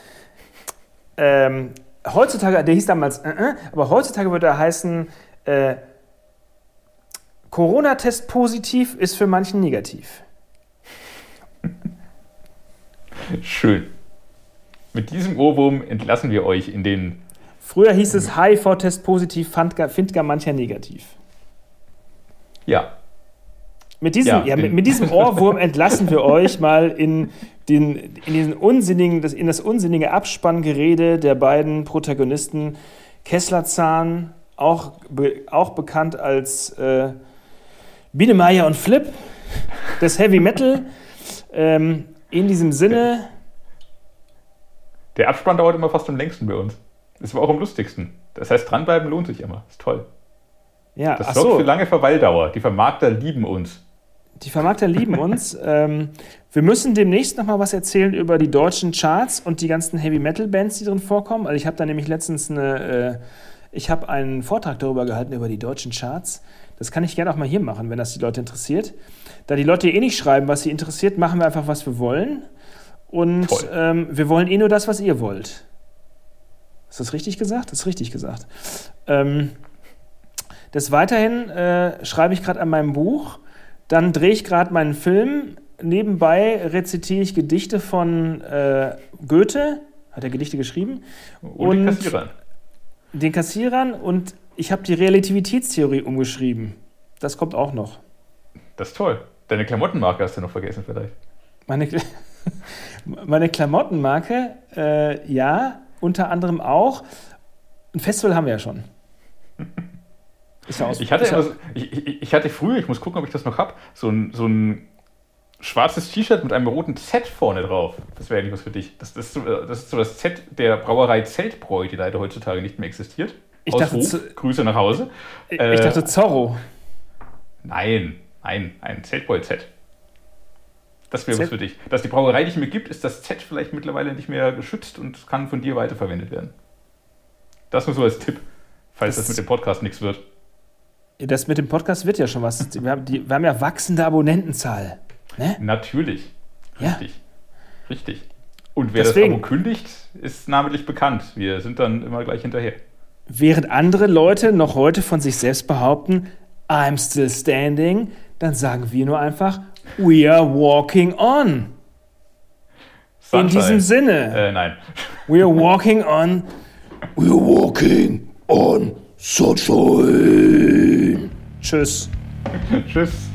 aber heutzutage würde er heißen, Corona-Test positiv ist für manchen negativ. Schön. Mit diesem Ohrwurm entlassen wir euch in den... Früher hieß es HIV-Test positiv, findet gar mancher negativ. Ja. Mit diesem Ohrwurm entlassen wir euch mal in das unsinnige Abspanngerede der beiden Protagonisten Kesslerzahn, auch bekannt als Biene Meier und Flip, des Heavy Metal. In diesem Sinne... Der Abspann dauert immer fast am längsten bei uns. Das war auch am lustigsten. Das heißt, dranbleiben lohnt sich immer. Ist toll. Ja, das sorgt für lange Verweildauer. Die Vermarkter lieben uns. Wir müssen demnächst noch mal was erzählen über die deutschen Charts und die ganzen Heavy-Metal-Bands, die drin vorkommen. Also ich habe da nämlich letztens einen Vortrag darüber gehalten, über die deutschen Charts. Das kann ich gerne auch mal hier machen, wenn das die Leute interessiert. Da die Leute eh nicht schreiben, was sie interessiert, machen wir einfach, was wir wollen. Und wir wollen eh nur das, was ihr wollt. Ist das richtig gesagt? Das ist richtig gesagt. Des Weiterhin schreibe ich gerade an meinem Buch. Dann drehe ich gerade meinen Film. Nebenbei rezitiere ich Gedichte von Goethe. Hat er Gedichte geschrieben? Und den Kassierern. Den Kassierern. Und ich habe die Relativitätstheorie umgeschrieben. Das kommt auch noch. Das ist toll. Deine Klamottenmarke hast du noch vergessen vielleicht. Meine Klamottenmarke, ja, unter anderem auch. Ein Festival haben wir ja schon. Ich hatte früher, ich muss gucken, ob ich das noch habe, so ein schwarzes T-Shirt mit einem roten Z vorne drauf. Das wäre eigentlich was für dich. Das ist so das Z der Brauerei Zeltbräu, die leider heutzutage nicht mehr existiert. Grüße nach Hause. Ich dachte Zorro. Nein, ein Zeltbräu-Z. Das wäre was für dich. Dass die Brauerei nicht mehr gibt, ist das Z vielleicht mittlerweile nicht mehr geschützt und kann von dir weiterverwendet werden. Das nur so als Tipp, falls das mit dem Podcast nichts wird. Das mit dem Podcast wird ja schon was. Wir haben ja wachsende Abonnentenzahl. Ne? Natürlich. Ja. Richtig. Und wer das Abo kündigt, ist namentlich bekannt. Wir sind dann immer gleich hinterher. Während andere Leute noch heute von sich selbst behaupten, I'm still standing, dann sagen wir nur einfach, we are walking on. Sunshine. In diesem Sinne. Nein. We are walking on. We are walking on sunshine. Tschüss. Tschüss.